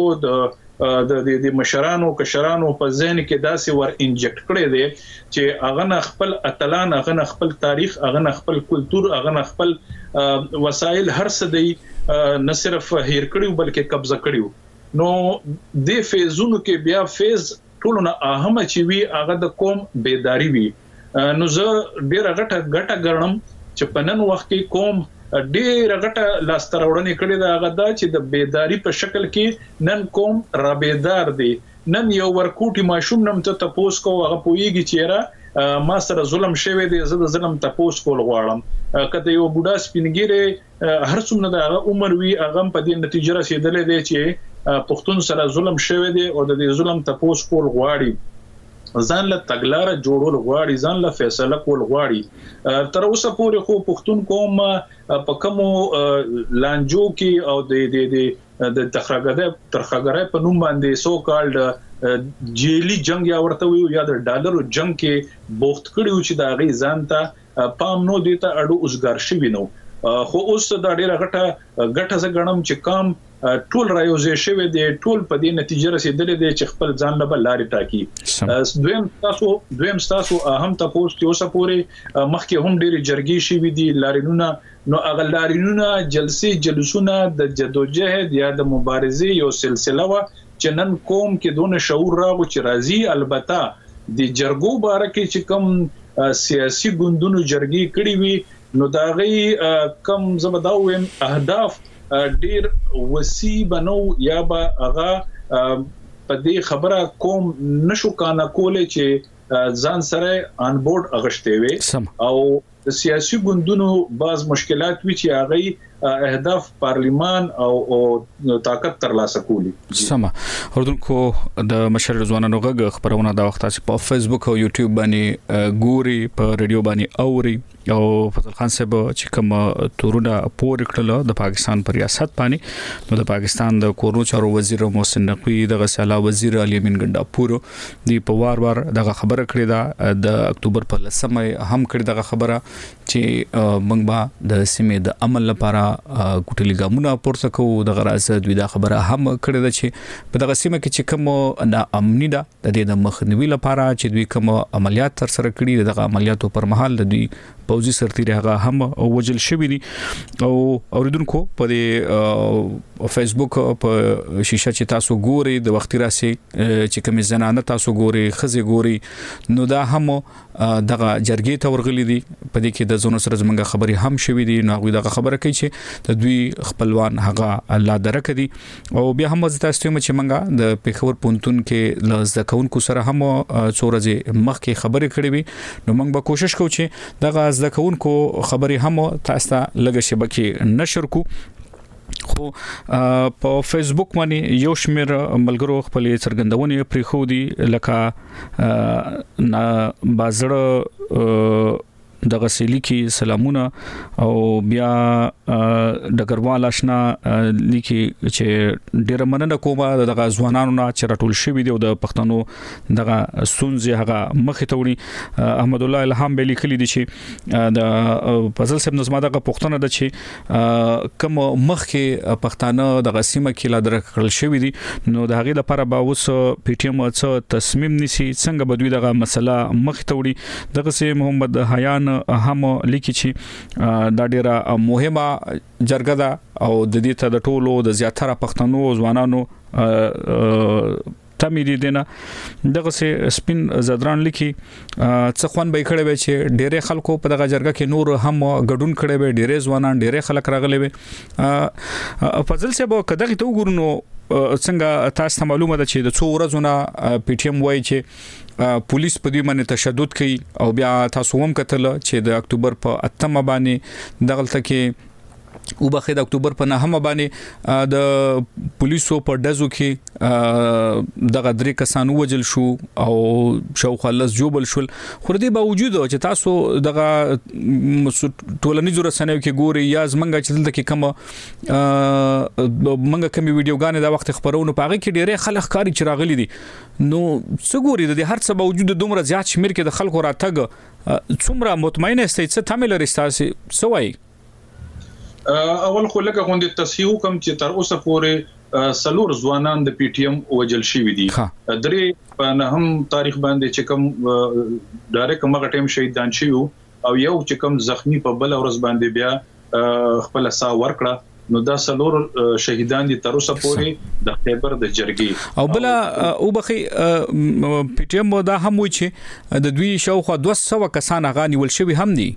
د د د مشرانو کشرانو په ذهن کې داسې ور انجکټ کړی دی چې هغه خپل اتلان هغه خپل تاریخ هغه خپل کلچر هغه خپل وسایل هر څه دی نه صرف هیر کړیو بلکې قبضه کړیو نو د فیزونو کې بیا فیز ټولونه اهمه چې وی هغه د قوم بیداری وی نو زه ډیره غټه غټه ګرنم چې په نن وخت کې قوم ډیره غټه لاستراوړنې کړې ده هغه دا چې د بیداری په شکل کې نن قوم را بیدار دي نن یو ورکوټي ماشوم نم ته تاسو کو هغه پویږي چې ما سره ظلم شوی دی زه د ظلم تاسو کول غواړم کله یو بوډا سپینګيره هر څومره د عمر وی هغه په دې نتیجه رسیدلې دی چې پښتون سره ظلم شوی دی او د دې ظلم تاسو کول غواړي ځان له تګلار جوړول غواړي ځان له فیصله کول غواړي تر اوسه پورې خو پښتون قوم په کومو لانجو کې او د د د تخرګره ترخګره په نوم باندې سو کالډ جیلی جنگ یا ورته ویو یا د ډالرو جنگ کې بوخت کړیو چې دا غي ځان ته پام نو دیتا اډو اوسګار شي وینو خو اوس دا ډیره غټه غټه ز غنم چې کام ټول رايوځي شوی دی ټول په دې نتیجه رسیدلې دی چې خپل ځان له لارې ټاکي دویم تاسو دویم تاسو اهم تاسو چې اوسه پورې مخکې هم ډېری جرګي شي وي دي لارینونه نو هغه لارینونه جلسې جلسونه د جدوجہد یا د مبارزې یو سلسله و چې نن قوم کې دونه شعور راغو چې راځي البته د جرګو باره کې چې کوم سیاسي ګوندونو جرګي کړي وي نو دا غي کم زبداویم اهداف ډیر وسی بنو یا با هغه په دې خبره کوم نشو کانا کولې چې ځان سره ان بورډ اغشته وي او د سیاسي ګوندونو بعض مشکلات وی چې هغه اهداف پارلیمان او او طاقت ترلاسه کولی سم اردوونکو د مشر ځوانانو غږ خبرونه دا وخت چې په فیسبوک او یوټیوب باندې ګوري په ریډیو باندې اوري او فضل خان صاحب چې کوم تورونه پور کړل د پاکستان پر ریاست باندې نو د پاکستان د کورونو چارو وزیر محسن نقوی د غساله وزیر علي امین ګنڈاپور دی په وار وار دغه خبره کړې ده د اکتوبر په لسمه هم کړې دغه خبره چې موږ به د سیمې د عمل لپاره کوټلی ګامونه پورته کوو د غراز دوی دا خبره هم کړې ده چې په دغه سیمه کې چې کوم د امنی ده د دې د مخنیوي لپاره چې دوی کوم عملیات تر سره کړي دغه عملیاتو پر مهال د دوی پوځي سرتیري هغه هم وجل شوی دي او اوریدونکو په فیسبوک په شیشه چې تاسو ګوري د وخت راسي چې کوم زنانه تاسو ګوري خزي ګوري نو دا هم دغه جرګې ته ورغلي دي په دې کې د زونو سره زمونږ خبري هم شوې دي نو هغه دغه خبره کوي چې د دوی خپلوان هغه الله درک دي او بیا هم تاسو ته چې مونږه د پیښور پونتون کې لزدکون کو سره هم څورځي مخکې خبرې کړې وي نو موږ به کوشش کوو چې دغه زدکون کو خبري هم تاسو ته لږ شبکې نشر کو خو په فیسبوک باندې یو شمیر ملګرو خپل څرګندونې پرې خو دي لکه نا بازړه د غسیلی کې سلامونه او بیا ډګروال آشنا لیکي چې ډېر مننه کومه د غزوانانو نه چې راټول شوی دی او د پښتنو دغه سونځي هغه مخې ته وړي احمد الله الهام به لیکلي دي چې د فضل صاحب نظم دغه پښتنه د چې کوم مخکې پښتانه د غسیمه کې لا درکړل شوی دي نو د هغې لپاره به اوس پی ټی ایم څه تصمیم نیسي څنګه به دوی دغه مسله مخې ته وړي دغه سي محمد حیان هم لیکي چې دا ډیره مهمه جرګه ده او د دې ته د ټولو د زیاتره پښتنو ځوانانو تمې دي دنه دغه سي سپین زدران لیکي څه خوان به کړي وي چې ډیره خلکو په دغه جرګه کې نور هم ګډون کړي وي ډیره ځوانان ډیره خلک راغلي وي فضل صاحب کداغه ته وګورنو څنګه تاسو ته معلومه ده چې د څو ورځې نه پی ټی ایم وایي چې پولیس په دې باندې تشدد کوي او بیا تاسو هم کتل چې د اکتوبر په اتمه باندې دغلت کې او بخې د اکتوبر په نهمه باندې د پولیسو په ډزو کې دغه درې کسان وجل شو او شاوخوا لس جوبل شول خو دې باوجود چې تاسو دغه ټولنیزو رسنیو کې ګوري یا زمنګ چې دلته کې کوم منګه کوم ویډیوګانې دا وخت خبرونه پاغه کې ډېر خلک کاری چې راغلي دي نو څه ګوري د هر څه باوجود دومره زیات شمیر کې د خلکو راتګ څومره مطمئن استئ څه تامل رستاسي سوای اول خو لکه غونډه تصحیح کوم چې تر اوسه پورې سلور ځوانان د پی ټی ایم وجل شي دي درې په نهم تاریخ باندې چې کوم ډایرک مغه ټیم شهیدان شي او یو چې کوم زخمی په بل ورځ باندې بیا خپل سا ورکړه نو دا سلور شهیدان دي تر اوسه پورې د خیبر د جرګي او بل او بخي پی ټی ایم دا هم وي چې د دوی شاوخوا دوه سوه کسان غاني ول شوی هم دي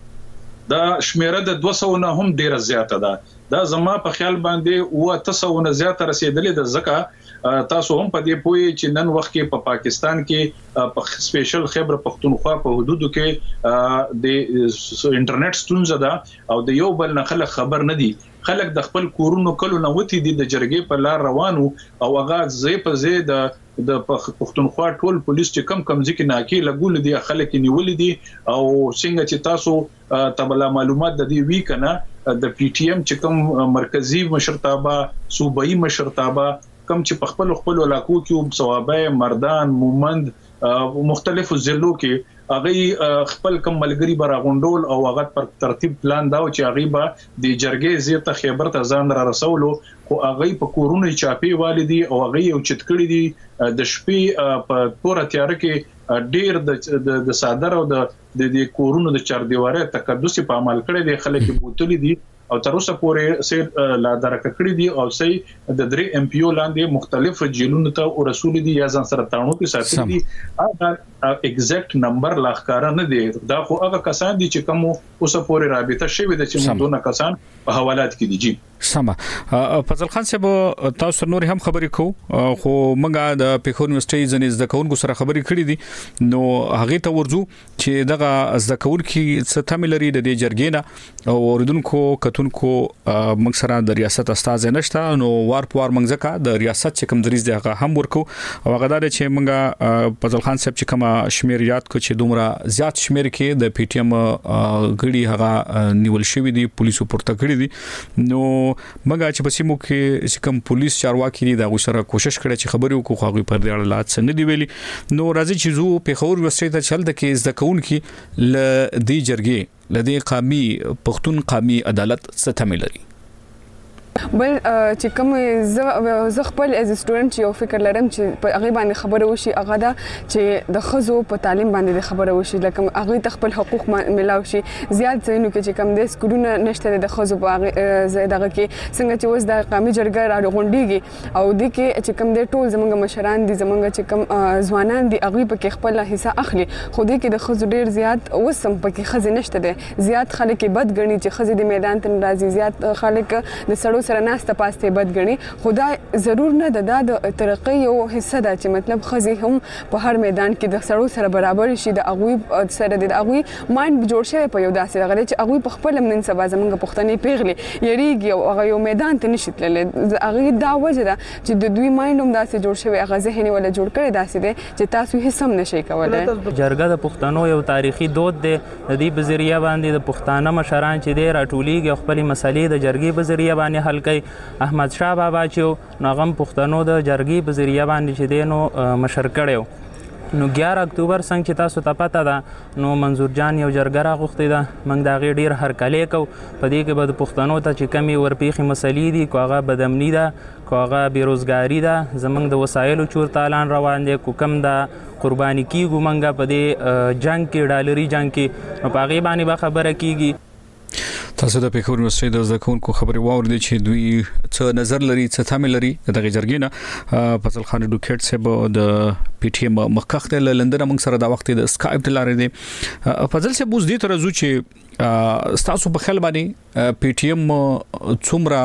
دا شمیره د دوه سوه نه هم ډیره زیاته ده دا زما په خیال باندې او ته سوه نه زیاته رسیدلې د زکه تاسو هم په دې پوي چې نن وخت کې په پاکستان کې په سپیشل خیبر پختونخوا په حدودو کې د انټرنیټ ستونزه ده او د یو بل نه خلک خبر نه دي خلک د خپل کورونو کلو نه وتی دي د جرګې په لار روانو او هغه زی په زی د د پختونخوا ټول پولیس چې کم کم ځکه ناکي لګول دي خلک نیول دي او څنګه چې تاسو تبلا معلومات د دې وی کنه د پی ټی ایم چې کوم مرکزی مشرتابه صوبایي مشرتابه کم چې په خپل خپل علاقو کې ثوابه مردان مومند مختلفو ضلعو کې هغه خپل کم ملګری براغونډول او هغه پر ترتیب پلان دا چې هغه به د جرګې زیاته خبر ته ځان را رسولو خو هغه په کورونو چاپی والدي او هغه یو چتکړی دي د شپې په تور تیار کې ډیر د صادر او د د کورونو د چار دیواره تقدس په عمل کړي دي خلک بوتلې دي او تر اوسه پورې سیر لا درک کړی دي او سي د درې ام پی او لاندې مختلف جیلونو ته رسول دي یا ځان سره تاڼو کې ساتي دي دا ایگزیکټ نمبر لاخکاره نه دي دا خو هغه کسان دي چې کوم اوسه پورې رابطه شوی دي چې موږ دونه کسان په حوالات کې دي جی سم فضل خان صاحب تاسو نور هم خبرې کو خو موږ د پیښور یونیورسيټي ځنې د کونکو سره خبرې کړې دي نو هغه ته ورځو چې دغه زکور کې څه تمل لري د جرګې نه او اوریدونکو کتونکو موږ سره د ریاست استاد نشته نو وار په وار موږ ځکه د ریاست چې کوم دریز دی هغه هم ورکو او هغه دا چې موږ فضل خان صاحب چې کوم شمیر یاد کو چې دومره زیات شمیر کې د پی ټی ایم غړي هغه نیول شوی دي پولیسو پورته کړی دي نو مګا چې په سیمو کې کوم پولیس چارواکي دي دا غوښره کوشش کړي چې خبرې وکړي خو په دې اړه لات سن دی ویلي نو راځي چې زو په خور یونیورسيټي ته چل د کې زده کوونکي ل دې جرګې ل دې قامي پښتون قامي عدالت څه تمل لري بل چې کوم زه خپل از سټوډنټ یو فکر لرم چې په هغه باندې خبره وشي هغه دا چې د خزو په تعلیم باندې خبره وشي لکه هغه خپل حقوق ملاو شي زیات ځینو کې چې کوم د سکولونو نشته د خزو په هغه زیاده کې څنګه چې اوس د قومي جرګه راغونډيږي او د کې چې کوم د ټول زمونږ مشران دي زمونږ چې کوم ځوانان دي هغه په کې خپل حصہ اخلي خو د کې د خزو ډیر زیات اوسم په کې خزې نشته دي زیات خلک بد ګڼي چې خزې د میدان ته راځي زیات خلک د سړو سره ناسته پاسته بد ګڼي خدا ضرور نه د د ترقی یو حصہ ده چې مطلب خزې هم په هر میدان کې د سړو سره برابر شي د اغوی سره د اغوی مایند جوړ شوی په یو داسې دغه چې اغوی په خپل نن سبا زمونږ پښتنې پیغلي یریږي او هغه یو میدان ته نشي تللی هغه دا وجه ده چې د دوی مایند هم داسې جوړ شوی هغه ذهني ولا جوړ کړی داسې دی چې تاسو هیڅ هم نشئ کولای جرګه د پښتنو یو تاریخي دود دی د دې په ذریعہ باندې د پښتانه مشران چې دی راټولیږي خپل مسلې د جرګې په ذریعہ باندې حل کوي احمد شاه بابا چې نغم پښتنو د جرګې په ذریعہ باندې چې دی نو مشر کړو نو ګیارہ اکتوبر څنګه چې تاسو ته پته ده نو منظور جان یو جرګه راغوښتې ده موږ د هغې ډېر هرکلی کوو په دې کې به د پښتنو ته چې کمې ورپېښې مسلې دي کو هغه بدامني ده کو هغه بېروزګاري ده زموږ د وسایلو چور تالان روان دی کو کم د قرباني کېږو موږ په دې جنګ کې ډالري جنګ کې نو په هغې باندې به خبره کېږي تاسو د پېښور یونیورسيټي د زده کوونکو خبرې واوریدې چې دوی څه نظر لري څه تمه لري دغه جرګې نه فضل خان ډوکټ صاحب د پی ټی ایم مخکخ د لندن موږ سره د وخت د سکایپ د لارې دی فضل صاحب اوس دې تر ازو چې تاسو په خل باندې پی ټی ایم څومره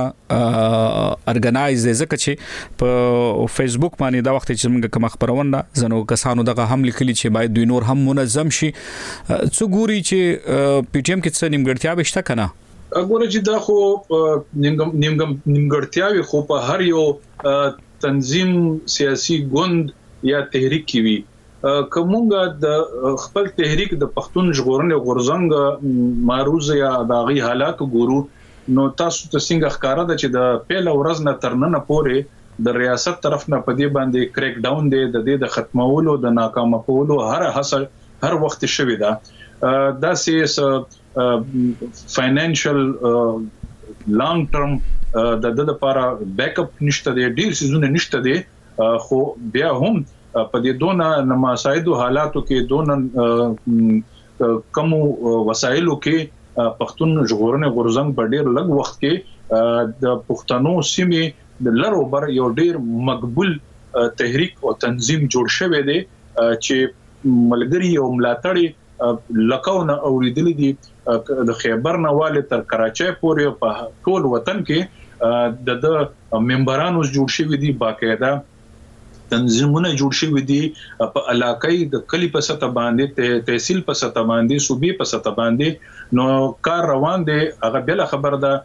ارګنایز ځکه چې په فیسبوک باندې دا وخت چې موږ کوم خبرونه زنو کسانو دغه هم لیکلي چې باید دوی نور هم منظم شي څو ګوري چې پی ټی ایم کې څه نیمګړتیا بشته کنه اګوره چې دا خو نیمګړتیاوي خو په هر یو تنظیم سیاسي ګوند یا تحریک کی وی کومګه د خپل تحریک د پښتون ژغورنې غورزنګ معروض یا داغي حالات ګورو نو تاسو ته څنګه ښکارا ده چې د پیل ورځ نه ترننه پورې د ریاست طرف نه پدې باندې کریک ډاون دی د دې د ختمولو د ناکام کولو هر حاصل هر وخت شوی دا دا سیس فاینانشل لانګ ټرم د د لپاره بیک اپ نشته دی ډیر سيزونه نشته دی خو بیا هم په دې دونه نماسایدو حالاتو کې دونه کم وسایلو کې پښتون ژغورنې غورزنګ په ډیر لږ وخت کې د پښتنو سیمې د لرو بر یو ډیر مقبول تحریک او تنظیم جوړ شوی دی چې ملګری او ملاتړي لکونه اوریدل دي د خیبر نه والي تر کراچۍ پورې په ټول وطن کې د د ممبرانو جوړ شوی دي باقاعده تنظیمونه جوړ شوی دي په علاقې د کلی په سطح باندې تحصیل په سطح باندې صوبې په سطح باندې نو کار روان دي هغه بل خبر ده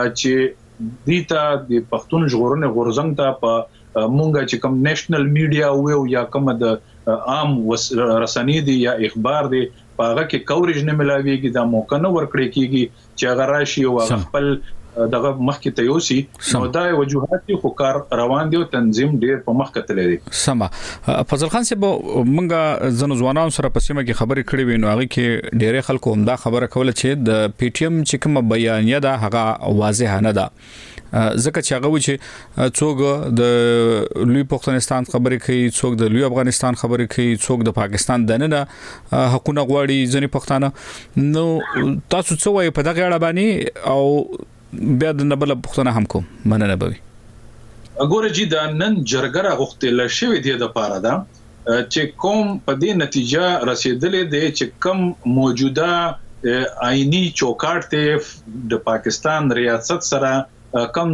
چې دیتا د پښتون ژغورنې غورزنګ ته په مونږه چې کوم نېشنل میډیا او یا کوم د عام رسنۍ دي یا اخبار دي پاغه کې کوریج نه ملاويږي دا موقع نه ورکړي کیږي چې هغه راشي او خپل دغه مخکې ته یوسي نو دا وجوهات خو کار روان دي او تنظیم ډیر په مخ کتلې دي سما فضل خان صاحب مونږه زنو ځوانانو سره په سیمه کې خبرې کړې وې نو هغه کې ډېرې خلکو هم دا خبره کوله چې د پی ټی ایم چې کوم بیانیه ده هغه واضح نه ده ځکه چې هغه و چې څوک د لوی پښتونستان خبرې کوي څوک د لوی افغانستان خبرې کوي څوک د پاکستان دننه حقونه غواړي ځنې پښتانه نو تاسو څه وایي په دغه اړه باندې او بیا د نبل پښتنه هم کوم مننه بوي اګوره جی دا نن جرګه غوښتل شوې دی د پاره دا چې کوم په دې نتیجه رسیدلې دی چې کوم موجوده آئینی چوکاټ ته د پاکستان ریاست سره کم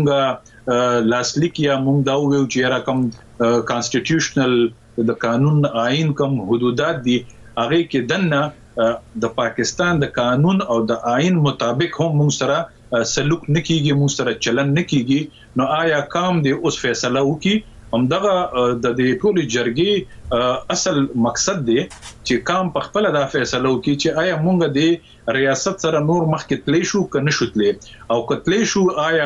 زمونږه لاسلیک یا مونږ دا ویو چې را کم کانسټیټیوشنل د قانون آئین کم حدودات دي هغه کې دنه د پاکستان د قانون او د آئین مطابق هم مونږ سره سلوک نکېږي مونږ سره چلن نکېږي نو آیا کام دی اوس فیصله وکي همدغه د دې ټولې جرګې اصل مقصد دی چې کام په خپل دا فیصله وکي چې آیا مونږ د ریاست سره نور مخکې تللی شو که نه شو تللی او کتلی شو آیا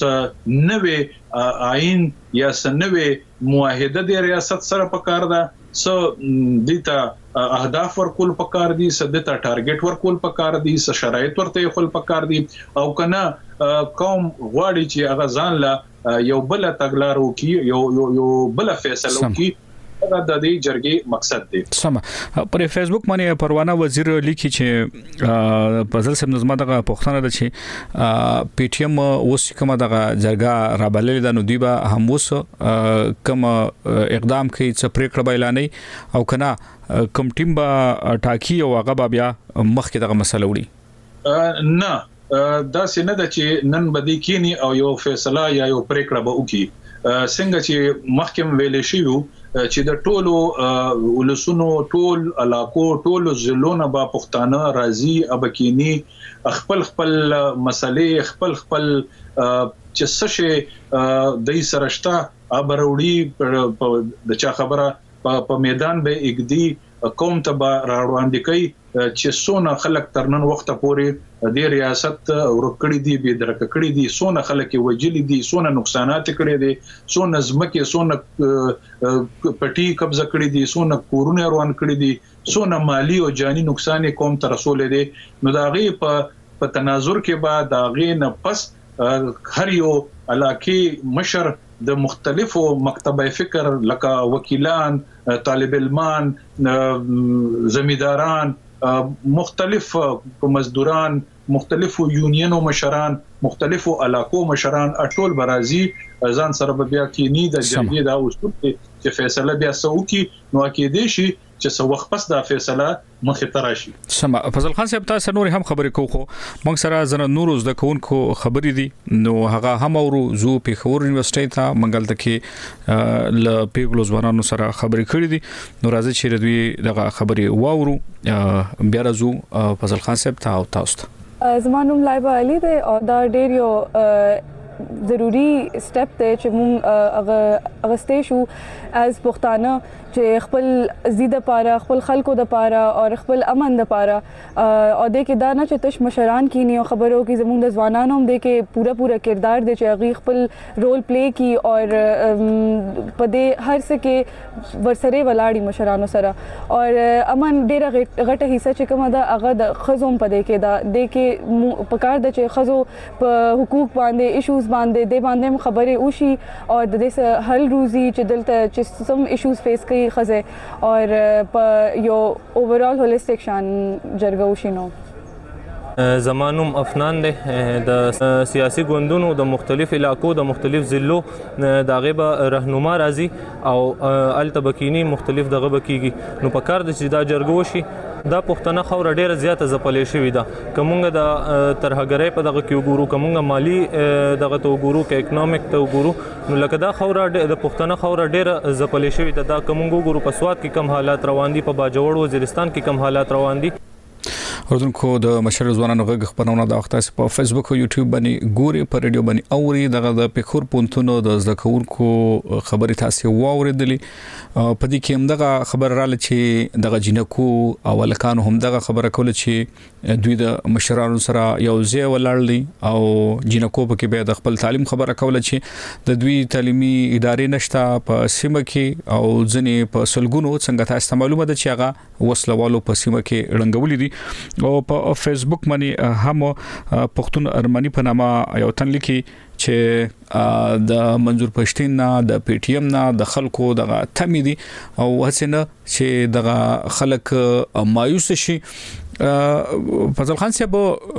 نوې آئین یا سنوي معاهده د ریاست سره په کار ده سو دیتا اهداف ورکول پکار دي سدتا ټارګټ ورکول پکار دي س شرایط ورته خپل پکار دي او کنه قوم غواړي چې هغه ځان لا یو بل تګلارو کې یو یو یو بل فیصله کې دا د دې جرګې مقصد دی. سم پر فیسبوک باندې پروانه وزیر لیکي چې پزل سم نظم دغه پښتنه د چې پی ټی ایم اوس کوم دغه جرګه را بلل د نو دی به هم اوس کوم اقدام کوي چې پریکړه اعلانې او کنه کوم ټیم به ټاکی او هغه بیا مخکې دغه مسله وړي نه دا سینه د چې نن بدی کینی او یو فیصله یا یو پریکړه به وکي څنګه چې محکم ویلې شي چې د ټولو ولسونو ټول علاقو ټول ضلعونو با پښتانه راضي ابکینی خپل خپل مسلې خپل خپل چې څه د سرشتہ ابروړي د چا خبره په میدان به اګدي قوم ته روان دي کوي چې سونه خلک ترنن وخت پورې د ریاست ورکړې دي به درکړې دي سونه خلک وجلي دي سونه نقصانات کړې دي سونه زمکه سونه پټي قبضه کړې دي سونه کورونه روان کړې دي سونه مالی او جاني نقصان قوم ته رسول دي نو دا غي په تناظر کې بعد دا غي نه پس هر یو علاقي مشر د مختلفو مکتبه فکر لکه وکیلان طالب علمان زمینداران مختلف مزدوران مختلفو یونینو مشران مختلفو علاقو مشران ټول برازي ځان سره بیا کې ني د جرګې دا اصول چې فیصله بیا سوکي نو کې دي شي چې څو وخت پس دا فیصله مخې ته راشي. سم فضل خان صاحب تاسو نور هم خبرې کوو موږ سره زنه نور د کوونکو خبرې دي نو هغه هم اورو زو په خور یونیورسيټي ته منګل تکي ل پیغلو ځوانانو سره خبرې کړې دي نو راځي چې دوی دغه خبرې واورو بیا راځو فضل خان صاحب ته تاسو زمانوم لایبا علي دی او دا ډیر یو ضروری سټپ دی چې مونږ هغه اغستې شو از پښتانه چې خپل زید لپاره خپل خلکو د لپاره او خپل امن د لپاره او د کې دا نه چې تش مشران کې نه خبرو کې زموږ د ځوانانو هم د کې پورا پورا کردار دی چې هغه خپل رول پلی کی او په دې هر څه کې ورسره ولاړی مشرانو سره او امن ډیره غټه حصہ چې کومه دا هغه د خزوم په دې کې دا د کې پکار د چې خزو په حقوق باندې ایشوز باندې د باندې خبرې وشي او د دې حل روزي چې دلته چې سم ایشوز فیس کوي خزه اور په یو اوورال هولیسټیک شان جرګه وشینو. زمانوم افنان ده د سیاسي ګوندونو د مختلف علاقو د مختلف ضلعو د غیبه رهنما راځي او التبکینی مختلف دغه بکیږي نو په کار د چې دا جرګه وشي دا پښتنه خور ډیره زیاته زپلې شوې ده کومګه د ترهګرۍ په دغه کې وګورو کومګه مالی دغه تو وګورو کې اکونومیک ته وګورو نو لکه دا خور د پښتنه خور ډیره زپلې شوې ده دا کومګه وګورو په سواد کې کم حالات روان دي په باجوړ وزیرستان کې کم حالات روان دي. اردوونکو د مشر ځوانانو غږ خبرونه د وخت په فیسبوک او یوټیوب باندې ګوري په ریډیو باندې اوري دغه د پخور پونتونو د ذکرونکو خبري تاسو واوریدلې په دې کې هم دغه خبر رااله چې دغه جنکو او ولکانو هم دغه خبره کوله چې دوی د مشرانو سره یو ځای ولاړل او جنکو په کې به د خپل تعلیم خبره کوله چې د دوی تعلیمي ادارې نشته په سیمه کې او ځنې په سلګونو څنګه تاسو معلومه ده چې هغه وسلوالو په سیمه کې رنګولې دي او په فیسبوک باندې هم پښتون ارمنی په نامه یو تن لیکي چې د منظور پښتين نه د پی ټی ایم نه د خلکو دغه تمی دي او هڅنه چې دغه خلک مایوس شي. فضل خان صاحب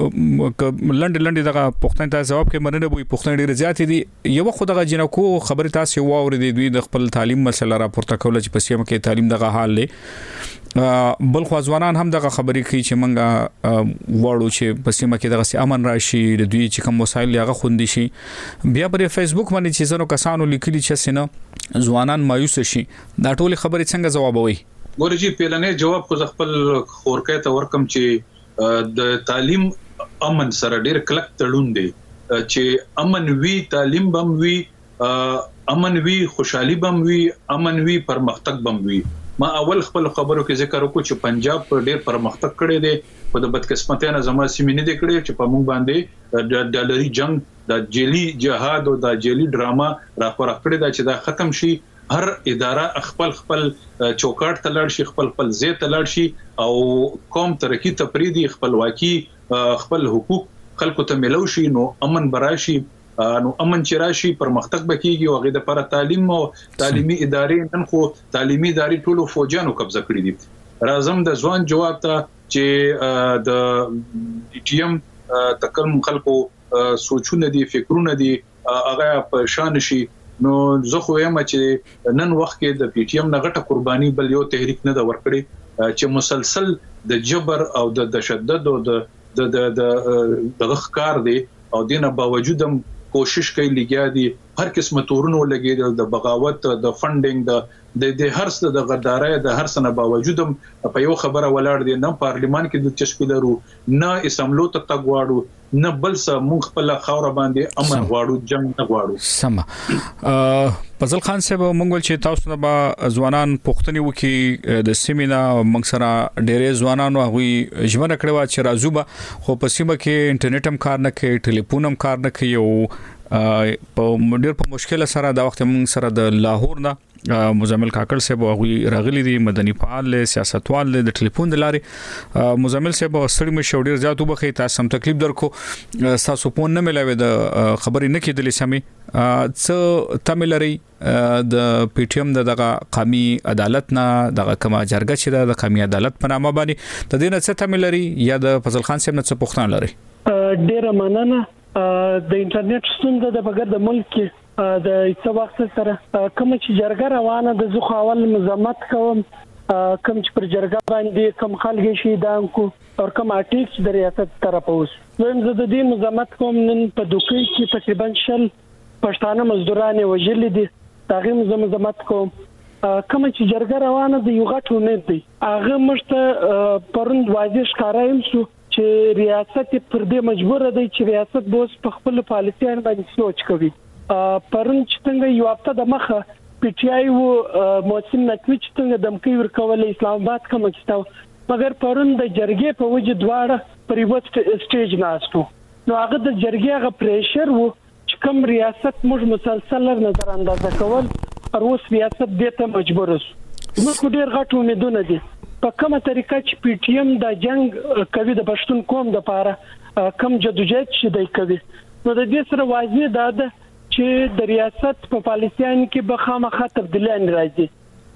لنډ لنډ دغه پښتون ته جواب کې مننه وي پښتون ډیر زیات دي یو خو دغه جنکو خبره تاسو واوري دوی د خپل تعلیم مسله راپورته کول چې په سیمه کې تعلیم دغه حال لې بل خو ځوانان هم دغه خبرې کوي چې منګه وړو چې په سیمه کې دغه امن راشي د دوی چې کوم وسایل هغه خوندي شي بیا پر فیسبوک باندې چې زنو کسانو لیکلي چې سينه ځوانان مایوس شي دا ټول خبرې څنګه جوابوي. ګورجی پیلنې جواب خو خپل خورکې ته ورکم چې د تعلیم امن سره ډیر کلک تړون دی چې امن وی تعلیم بم وی امن وی خوشحالي بم وی امن وی پرمختګ بم وی. ما اول خپل خبرو کې ذکر وکړ چې پنجاب پر ډیر پرمختګ کړی دی په د بدقسمتۍ نه زما سیمې نه دی کړی چې په موږ باندې د ډالري جنگ د جیلی جهاد او د جیلی ډراما راپور کړی دا چې دا ختم شي هر اداره خپل خپل چوکاټ ته لاړ شي خپل خپل ځای ته لاړ شي او قوم ترقی تفریدي خپلواکي خپل حقوق خلکو ته ملو شي نو امن براشي نو امن چې راشي پرمختګ بکیږي او غوډه پر تعلیم او تعلیمي ادارې نن خو تعلیمي ادارې ټولو فوجانو قبضه کړې دي راځم د ځوان جواب ته چې د پی ټی ایم تکلم خلکو سوچونه دي فکرونه دي هغه په شان شي نو زه خو یم چې نن وخت کې د پی ټی ایم نه غټه قرباني بل یو تحریک نه دا ورکړي چې مسلسل د جبر او د تشدد او د د د د ښکار دي او دینه باوجود هم کوشش کوي لګیا دي هر قسمه تورونو لګي د بغاوت د فندینګ د د هر څه د غدارۍ د هر څه نه باوجود هم په یو خبره ولاړ دي نه پارلیمان کې د چشپی لرو نه اسمبلو ته تګواړو نه بل څه مونږ خپل خاور باندې امن غواړو جنگ نه غواړو سم فضل خان صاحب مونږ ول چې تاسو نه با ځوانان پښتني وکي د سیمینا مونږ سره ډېرې ځوانانو هغه ژوند کړو چې راځو به خو په سیمه کې انټرنیټ هم کار نه کوي ټلیفون هم کار نه کوي او په ډېر په مشکل سره دا وخت مونږ سره د لاهور نه مزمل کاکړ صاحب هغه راغلي دي مدني فعال سیاستوال د ټلیفون د لارې مزمل صاحب سړی مې شوډیر زیاتو بخې تاسو هم تکلیف درکو تاسو په نه ملاوي د خبرې نه کېدلې سمي څه تملري د پی ټی ایم دغه قومي عدالت نه دغه کما جرګه چې د قومي عدالت په نامه باندې د دې نه څه تملري یا د فضل خان صاحب نه څه پوښتنه لري ډیره مننه د انټرنیټ ستونزه د بغیر د ملک کې د څه وخت سره کوم چې جرګه روانه د زو خاول مزمت کوم کوم چې پر جرګه باندې کوم خلک شي دانکو او کوم اټیکس د ریاست طرف اوس زم زه د دې مزمت کوم نن په دوکې کې تقریبا شل پښتانه مزدوران وژل دي داغه مزمت کوم کوم چې جرګه روانه د یو غټ امید دی هغه مشته پروند واضح ښکارایم شو چې ریاست پر دې مجبور دی چې ریاست بوس په خپل پالیسي باندې سوچ کوي پرون چې څنګه یو هفته د مخه پی ټی آی او موسم نکوي چې څنګه دمکې ورکول اسلام آباد کوم کیستاو مګر پرون د جرګې په وجه دواړه پر یو سټیج ناستو نو هغه د جرګې هغه پریشر وو چې کوم ریاست موږ مسلسل نظر اندازه کول او اوس ریاست دې ته مجبور اوس موږ ډېر غټ امیدونه دي په کومه طریقه چې پی ټی ایم د جنگ کوي د پښتون قوم د لپاره کم جدوجہد شي دی کوي نو د دې سره واضح ده چې د ریاست په پالیسیان کې به خامخا تبدیلان راځي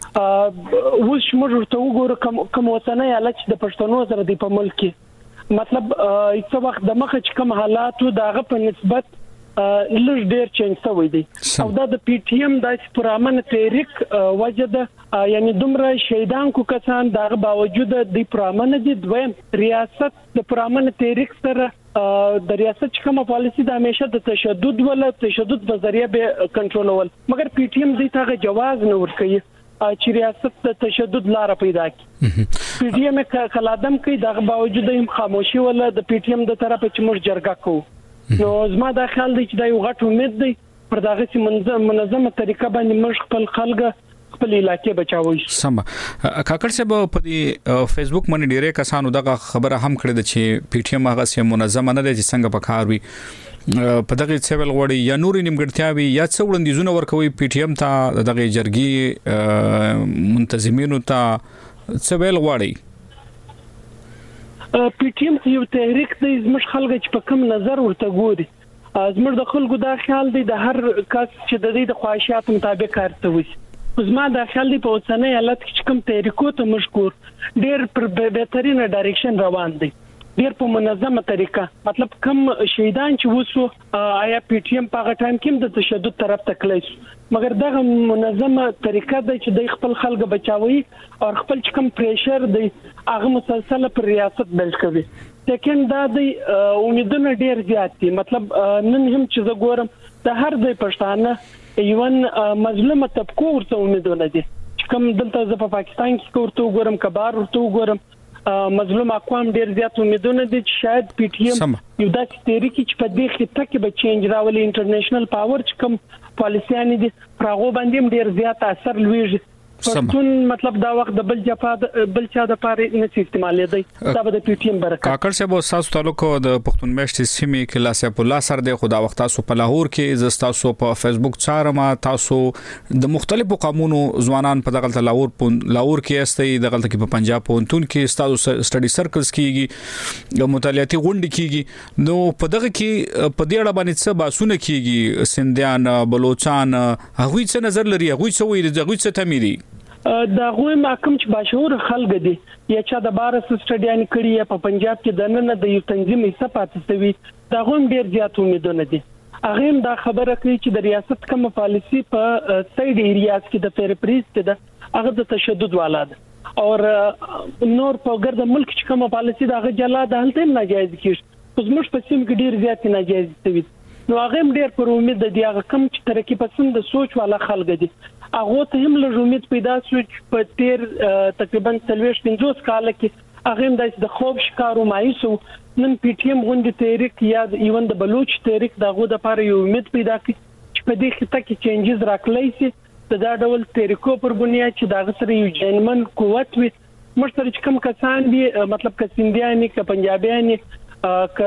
اوس موږ ورته وګورو کوم کوم وطني حالت د پښتنو سره دی په ملک کې مطلب هیڅ وخت د مخه چې کوم حالات دغه په نسبت لږ ډیر چینج شوی دی او دا د پی ټی ایم د پرامن تحریک وجد یعنی دومره شهیدان کو کسان دغه باوجود د پرامن دي دویم ریاست د پرامن تحریک سره د ریاست کومه پالیسی د همیشه د تشدد ولا تشدد په ذریعہ به کنټرولول مګر پی ټی ایم دې ته جواز نه ورکوي چې ریاست د تشدد لار پیدا کړي پی ټی ایم کلادم کوي دغه باوجود هم خاموشي ولا د پی ټی ایم د طرفه چې موږ جرګه کوو نو زما دا خیال دی چې دا یو غټ امید دی پر دغه چې منظمه طریقه باندې موږ خپل خلک خپل علاقې بچاوي سم کاکړ صاحب په دې فیسبوک باندې ډیره کسانو دغه خبره هم کړې ده چې پی ټی ایم هغه سم منظم نه دي چې څنګه په کار وي په دغه سیول غوړي یا نور نیمګړتیاوي یا څو وړاندیزونه ورکوي پی ټی ایم ته دغه جرګي منتظمینو ته څه ویل غواړي پی ټی ایم یو تحریک دی زموږ خلک چې په کوم نظر ورته ګوري زموږ د خلکو دا خیال دی د هر کس چې د دې د خواهشات مطابق کار کوي زما دا خیال دی په اوسنۍ حالت کې کوم تحریکو ته مشکور ډېر پر بهترینه ډایرکشن روان دی ډېر په منظمه طریقه مطلب کوم شهیدان چې وسو آیا پی ټی ایم په ټایم کې د تشدد طرف ته کړی مګر دغه منظمه طریقه د چې د خپل خلک بچاوي او خپل کوم پریشر دی هغه مسلسل پر ریاست بل کوي لیکن دا د امیدونه ډېر زیات دي مطلب نن هم چې زه ګورم د هر ځای پښتانه ایون مظلومه طبقه ورته امیدونه دي چې کوم دلته زه په پاکستان کې ورته وګورم کبار ورته وګورم مظلوم اقوام ډېر زیات امیدونه دي چې شاید پی ټی ایم یو داسې تحریک چې په دې خطه کې به چینج راولي انټرنیشنل پاور چې کوم پالیسیان دي پراغو باندې ډېر زیات اثر لوي پښتون مطلب دا وخت د بل جفا بل چا د پاره نه استعمالې دی دا به د پی ټی ایم برکت کاکړ صاحب تاسو تعلق د پښتون میشت سیمې کې لاسه په لاس سره د خدا وخت تاسو په لاهور کې ز تاسو په فیسبوک چارما تاسو د مختلفو قومونو ځوانان په دغه لاهور په لاهور کې استي دغه کې په پنجاب پونتون کې تاسو سټډي سرکلز کیږي مطالعاتي غونډې کیږي نو په دغه کې په دې اړه باندې څه باسونه کیږي سندیان بلوچستان هغوی څه نظر لري هغوی څه وایي هغوی څه تمیري دا غوي محکم چې باشعور خلک دي یا چې د بارس سټډیان کړي په پنجاب کې د نن د یو تنظیم حصہ پاتې شوی دا غوم ډیر زیات امیدونه دي هغه دا خبره کوي چې د ریاست کوم پالیسی په سایډ ایریاز کې د پیرپریز ته د هغه د تشدد والاد او نور په ګرد ملک چې کوم پالیسی دا غ جلا د هلته ناجایز کیږي اوس موږ په سیم کې ډیر زیات ناجایز دي نو هغه ډیر پر امید د دیغه کم چې ترقی پسند سوچ والا خلک دي هغه ته هم له امید پیدا شو په تیر تقریبا ثلاث پنځوس کال کې هغه د خوب شکارو مایسو نن پی ټی ایم غونډه تحریک یا ایون د بلوچ تحریک دغه د لپاره یو امید پیدا کړي چې په دې خطه کې چینجز راکړلای شي د دا ډول تحریکو پر بنیاد چې دغه سره یو جنمن قوت وي مشترک کم کسان دي مطلب کسیندیانی ک پنجابیانی ک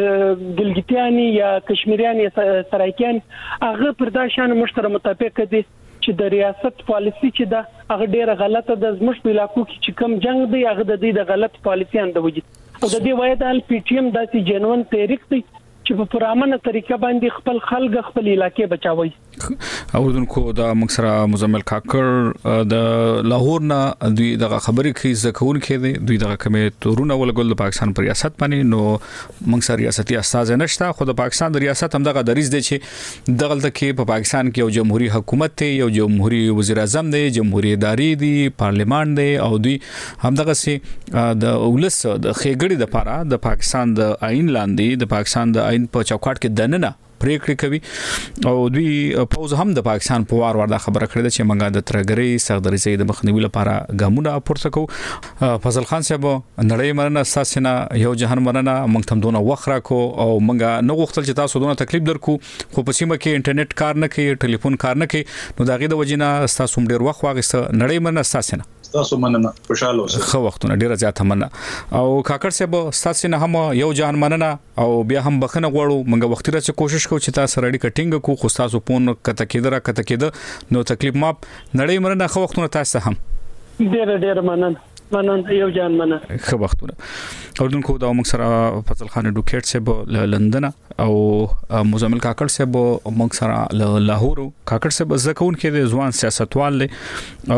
ګلګتیانی یا کشمیریانی سرایکان هغه پر دا شان مشترک متفق دي چې د ریاست پالیسی چې دا هغه ډیره غلطه د زموږ په علاقو کې چې کم جنگ دی هغه د دې د غلط پالیسی اند وجود او د دې وایي د پی ټی ایم داسې جنون تحریک دی چې په پرامنه طریقه باندې خپل خلک خپل علاقې بچاوي اوردونکو دا مکسره مزمل کاکر د لاهور نه دوی دغه خبرې کوي ځکهون کې دي دوی دغه کمې تورونه ولګول د پاکستان پر ریاست باندې نو مکسر ریاستي استاد نشته خو د پاکستان د ریاست هم دغه دریز دی چې دغه کې په پاکستان کې یو جمهوریت حکومت دی یو جمهوریت وزیر اعظم دی جمهوریت اداري دی پارلیمان دی او دوی هم دغه سي د ولس د خېګړې د لپاره د پاکستان د آئین لاندې د پاکستان د آئین په چوکاټ کې دننه پریکړې کوي او دوی پوز هم د پاکستان په وار وردا خبره کړې ده چې منګه د ترګری سردري د مخنیوي لپاره ګامونه پورته کو فضل خان صاحب نړۍ مرنه اساسنه یو جهان مرنه موږ تم دونه وخره کو او منګه نو غوښتل چې تاسو دونه تکلیف درکو خو په سیمه کې انټرنیټ کار نه کوي ټلیفون کار نه کوي نو داغه د وجنه تاسو ډیر وخت واغسته نړۍ مرنه اساسنه تاسو مننه خوشاله اوسئ خو وختونه ډیره زیاته مننه او کاکړ صاحب تاسو نه هم یو جهان مننه او بیا هم بخنه غواړو منګه وخت راځي کوشش کوو چې تاسو رړی کټینګ کو خو تاسو پون کته کېدره کته کېده نو تکلیف ماپ نړۍ مرنه خو وختونه تاسو هم ډیره ډیره مننه مننه یو جان مننه خو وختونه اوردونکو دا موږ سره فضل خان ډوکټ صاحب لندن او مزمل کاکړ صاحب موږ سره لاهور کاکړ صاحب ځکهون کې د ځوان سیاستوال او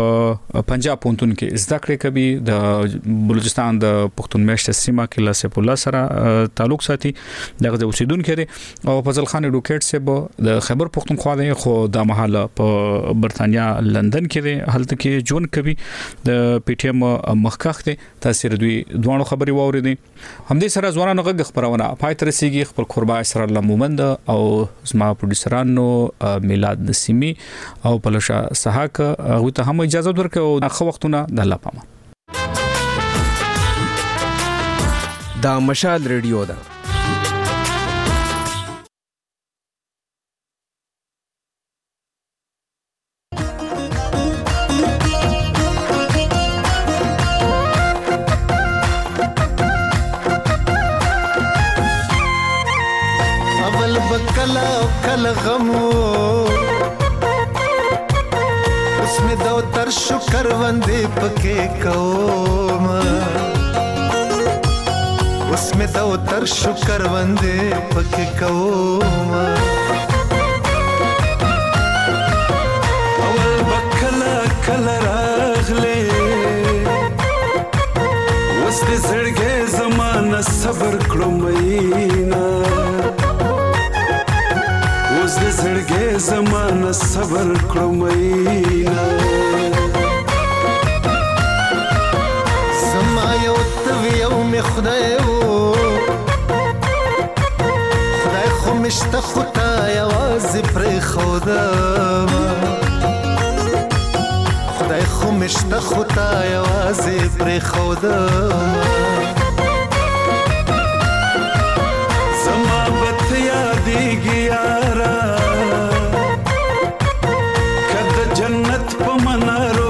په پنجاب پونتون کې زده کړې کوي د بلوچستان د پښتون میشت سیمه کې لاسه الله سره تعلق ساتي دغه د اوسیدونکو کې او فضل خان ډوکټ صاحب د خیبر پښتونخوا دی خو د محله په برتانیا لندن کې دی هلته کې جون کوي د پی ټی ایم مخکخ دی تاثیر دوی دوه خبري واوریدي همدې سره ځوانانو غږ خبرونه پای تر رسیدي خپل قربا اسر الله مومند او زما پروډوسرانو میلاد نسیمی او پلوشا سحاق هغه ته هم اجازه ورکړو خو وختونه د الله پامان دا مشال ریډیو ده کل غمو اسمه دو تر شکر وندې پکې کوم اسمه دو تر شکر وندې پکې کوم اول بکلا کل راغله وس دې زړګې زمانہ صبر کړم مینا اوس دې زړګې زمانہ صبر کړم مینا زما یو توی او می خدای وو خدای خو مشته خدای आवाज پر خدا خدای خو مشته خدای आवाज پر خدا زما بت یادېږي یارا کده جنت په منارو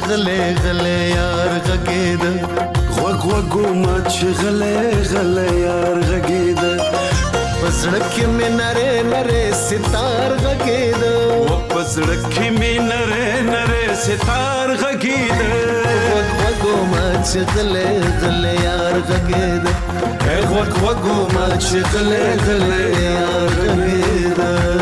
غلې غلې یار غږید غوږ غوږو ما چې غلې غلې یار غږید پسړه کې مې نره نره ستار غږید و پسړه کې مې نره نره ستار غږید غوږ غوږو ما چې غلې غلې یار غږید غوږ غوږو ما چې غلې غلې یار غږید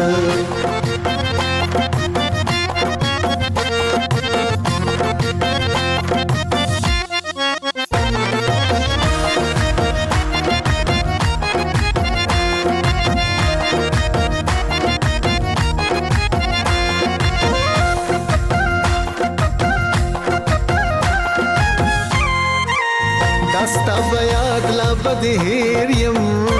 هیر یم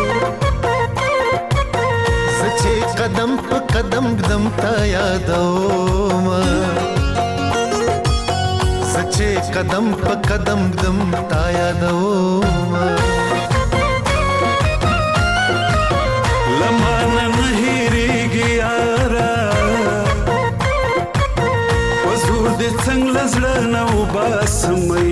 سچې قدم په قدم قدم تا یادوم سچې قدم په قدم قدم تا یادوم لمانه نه هېرېږي یاره وزور دې څنګه له زړه نه وباسم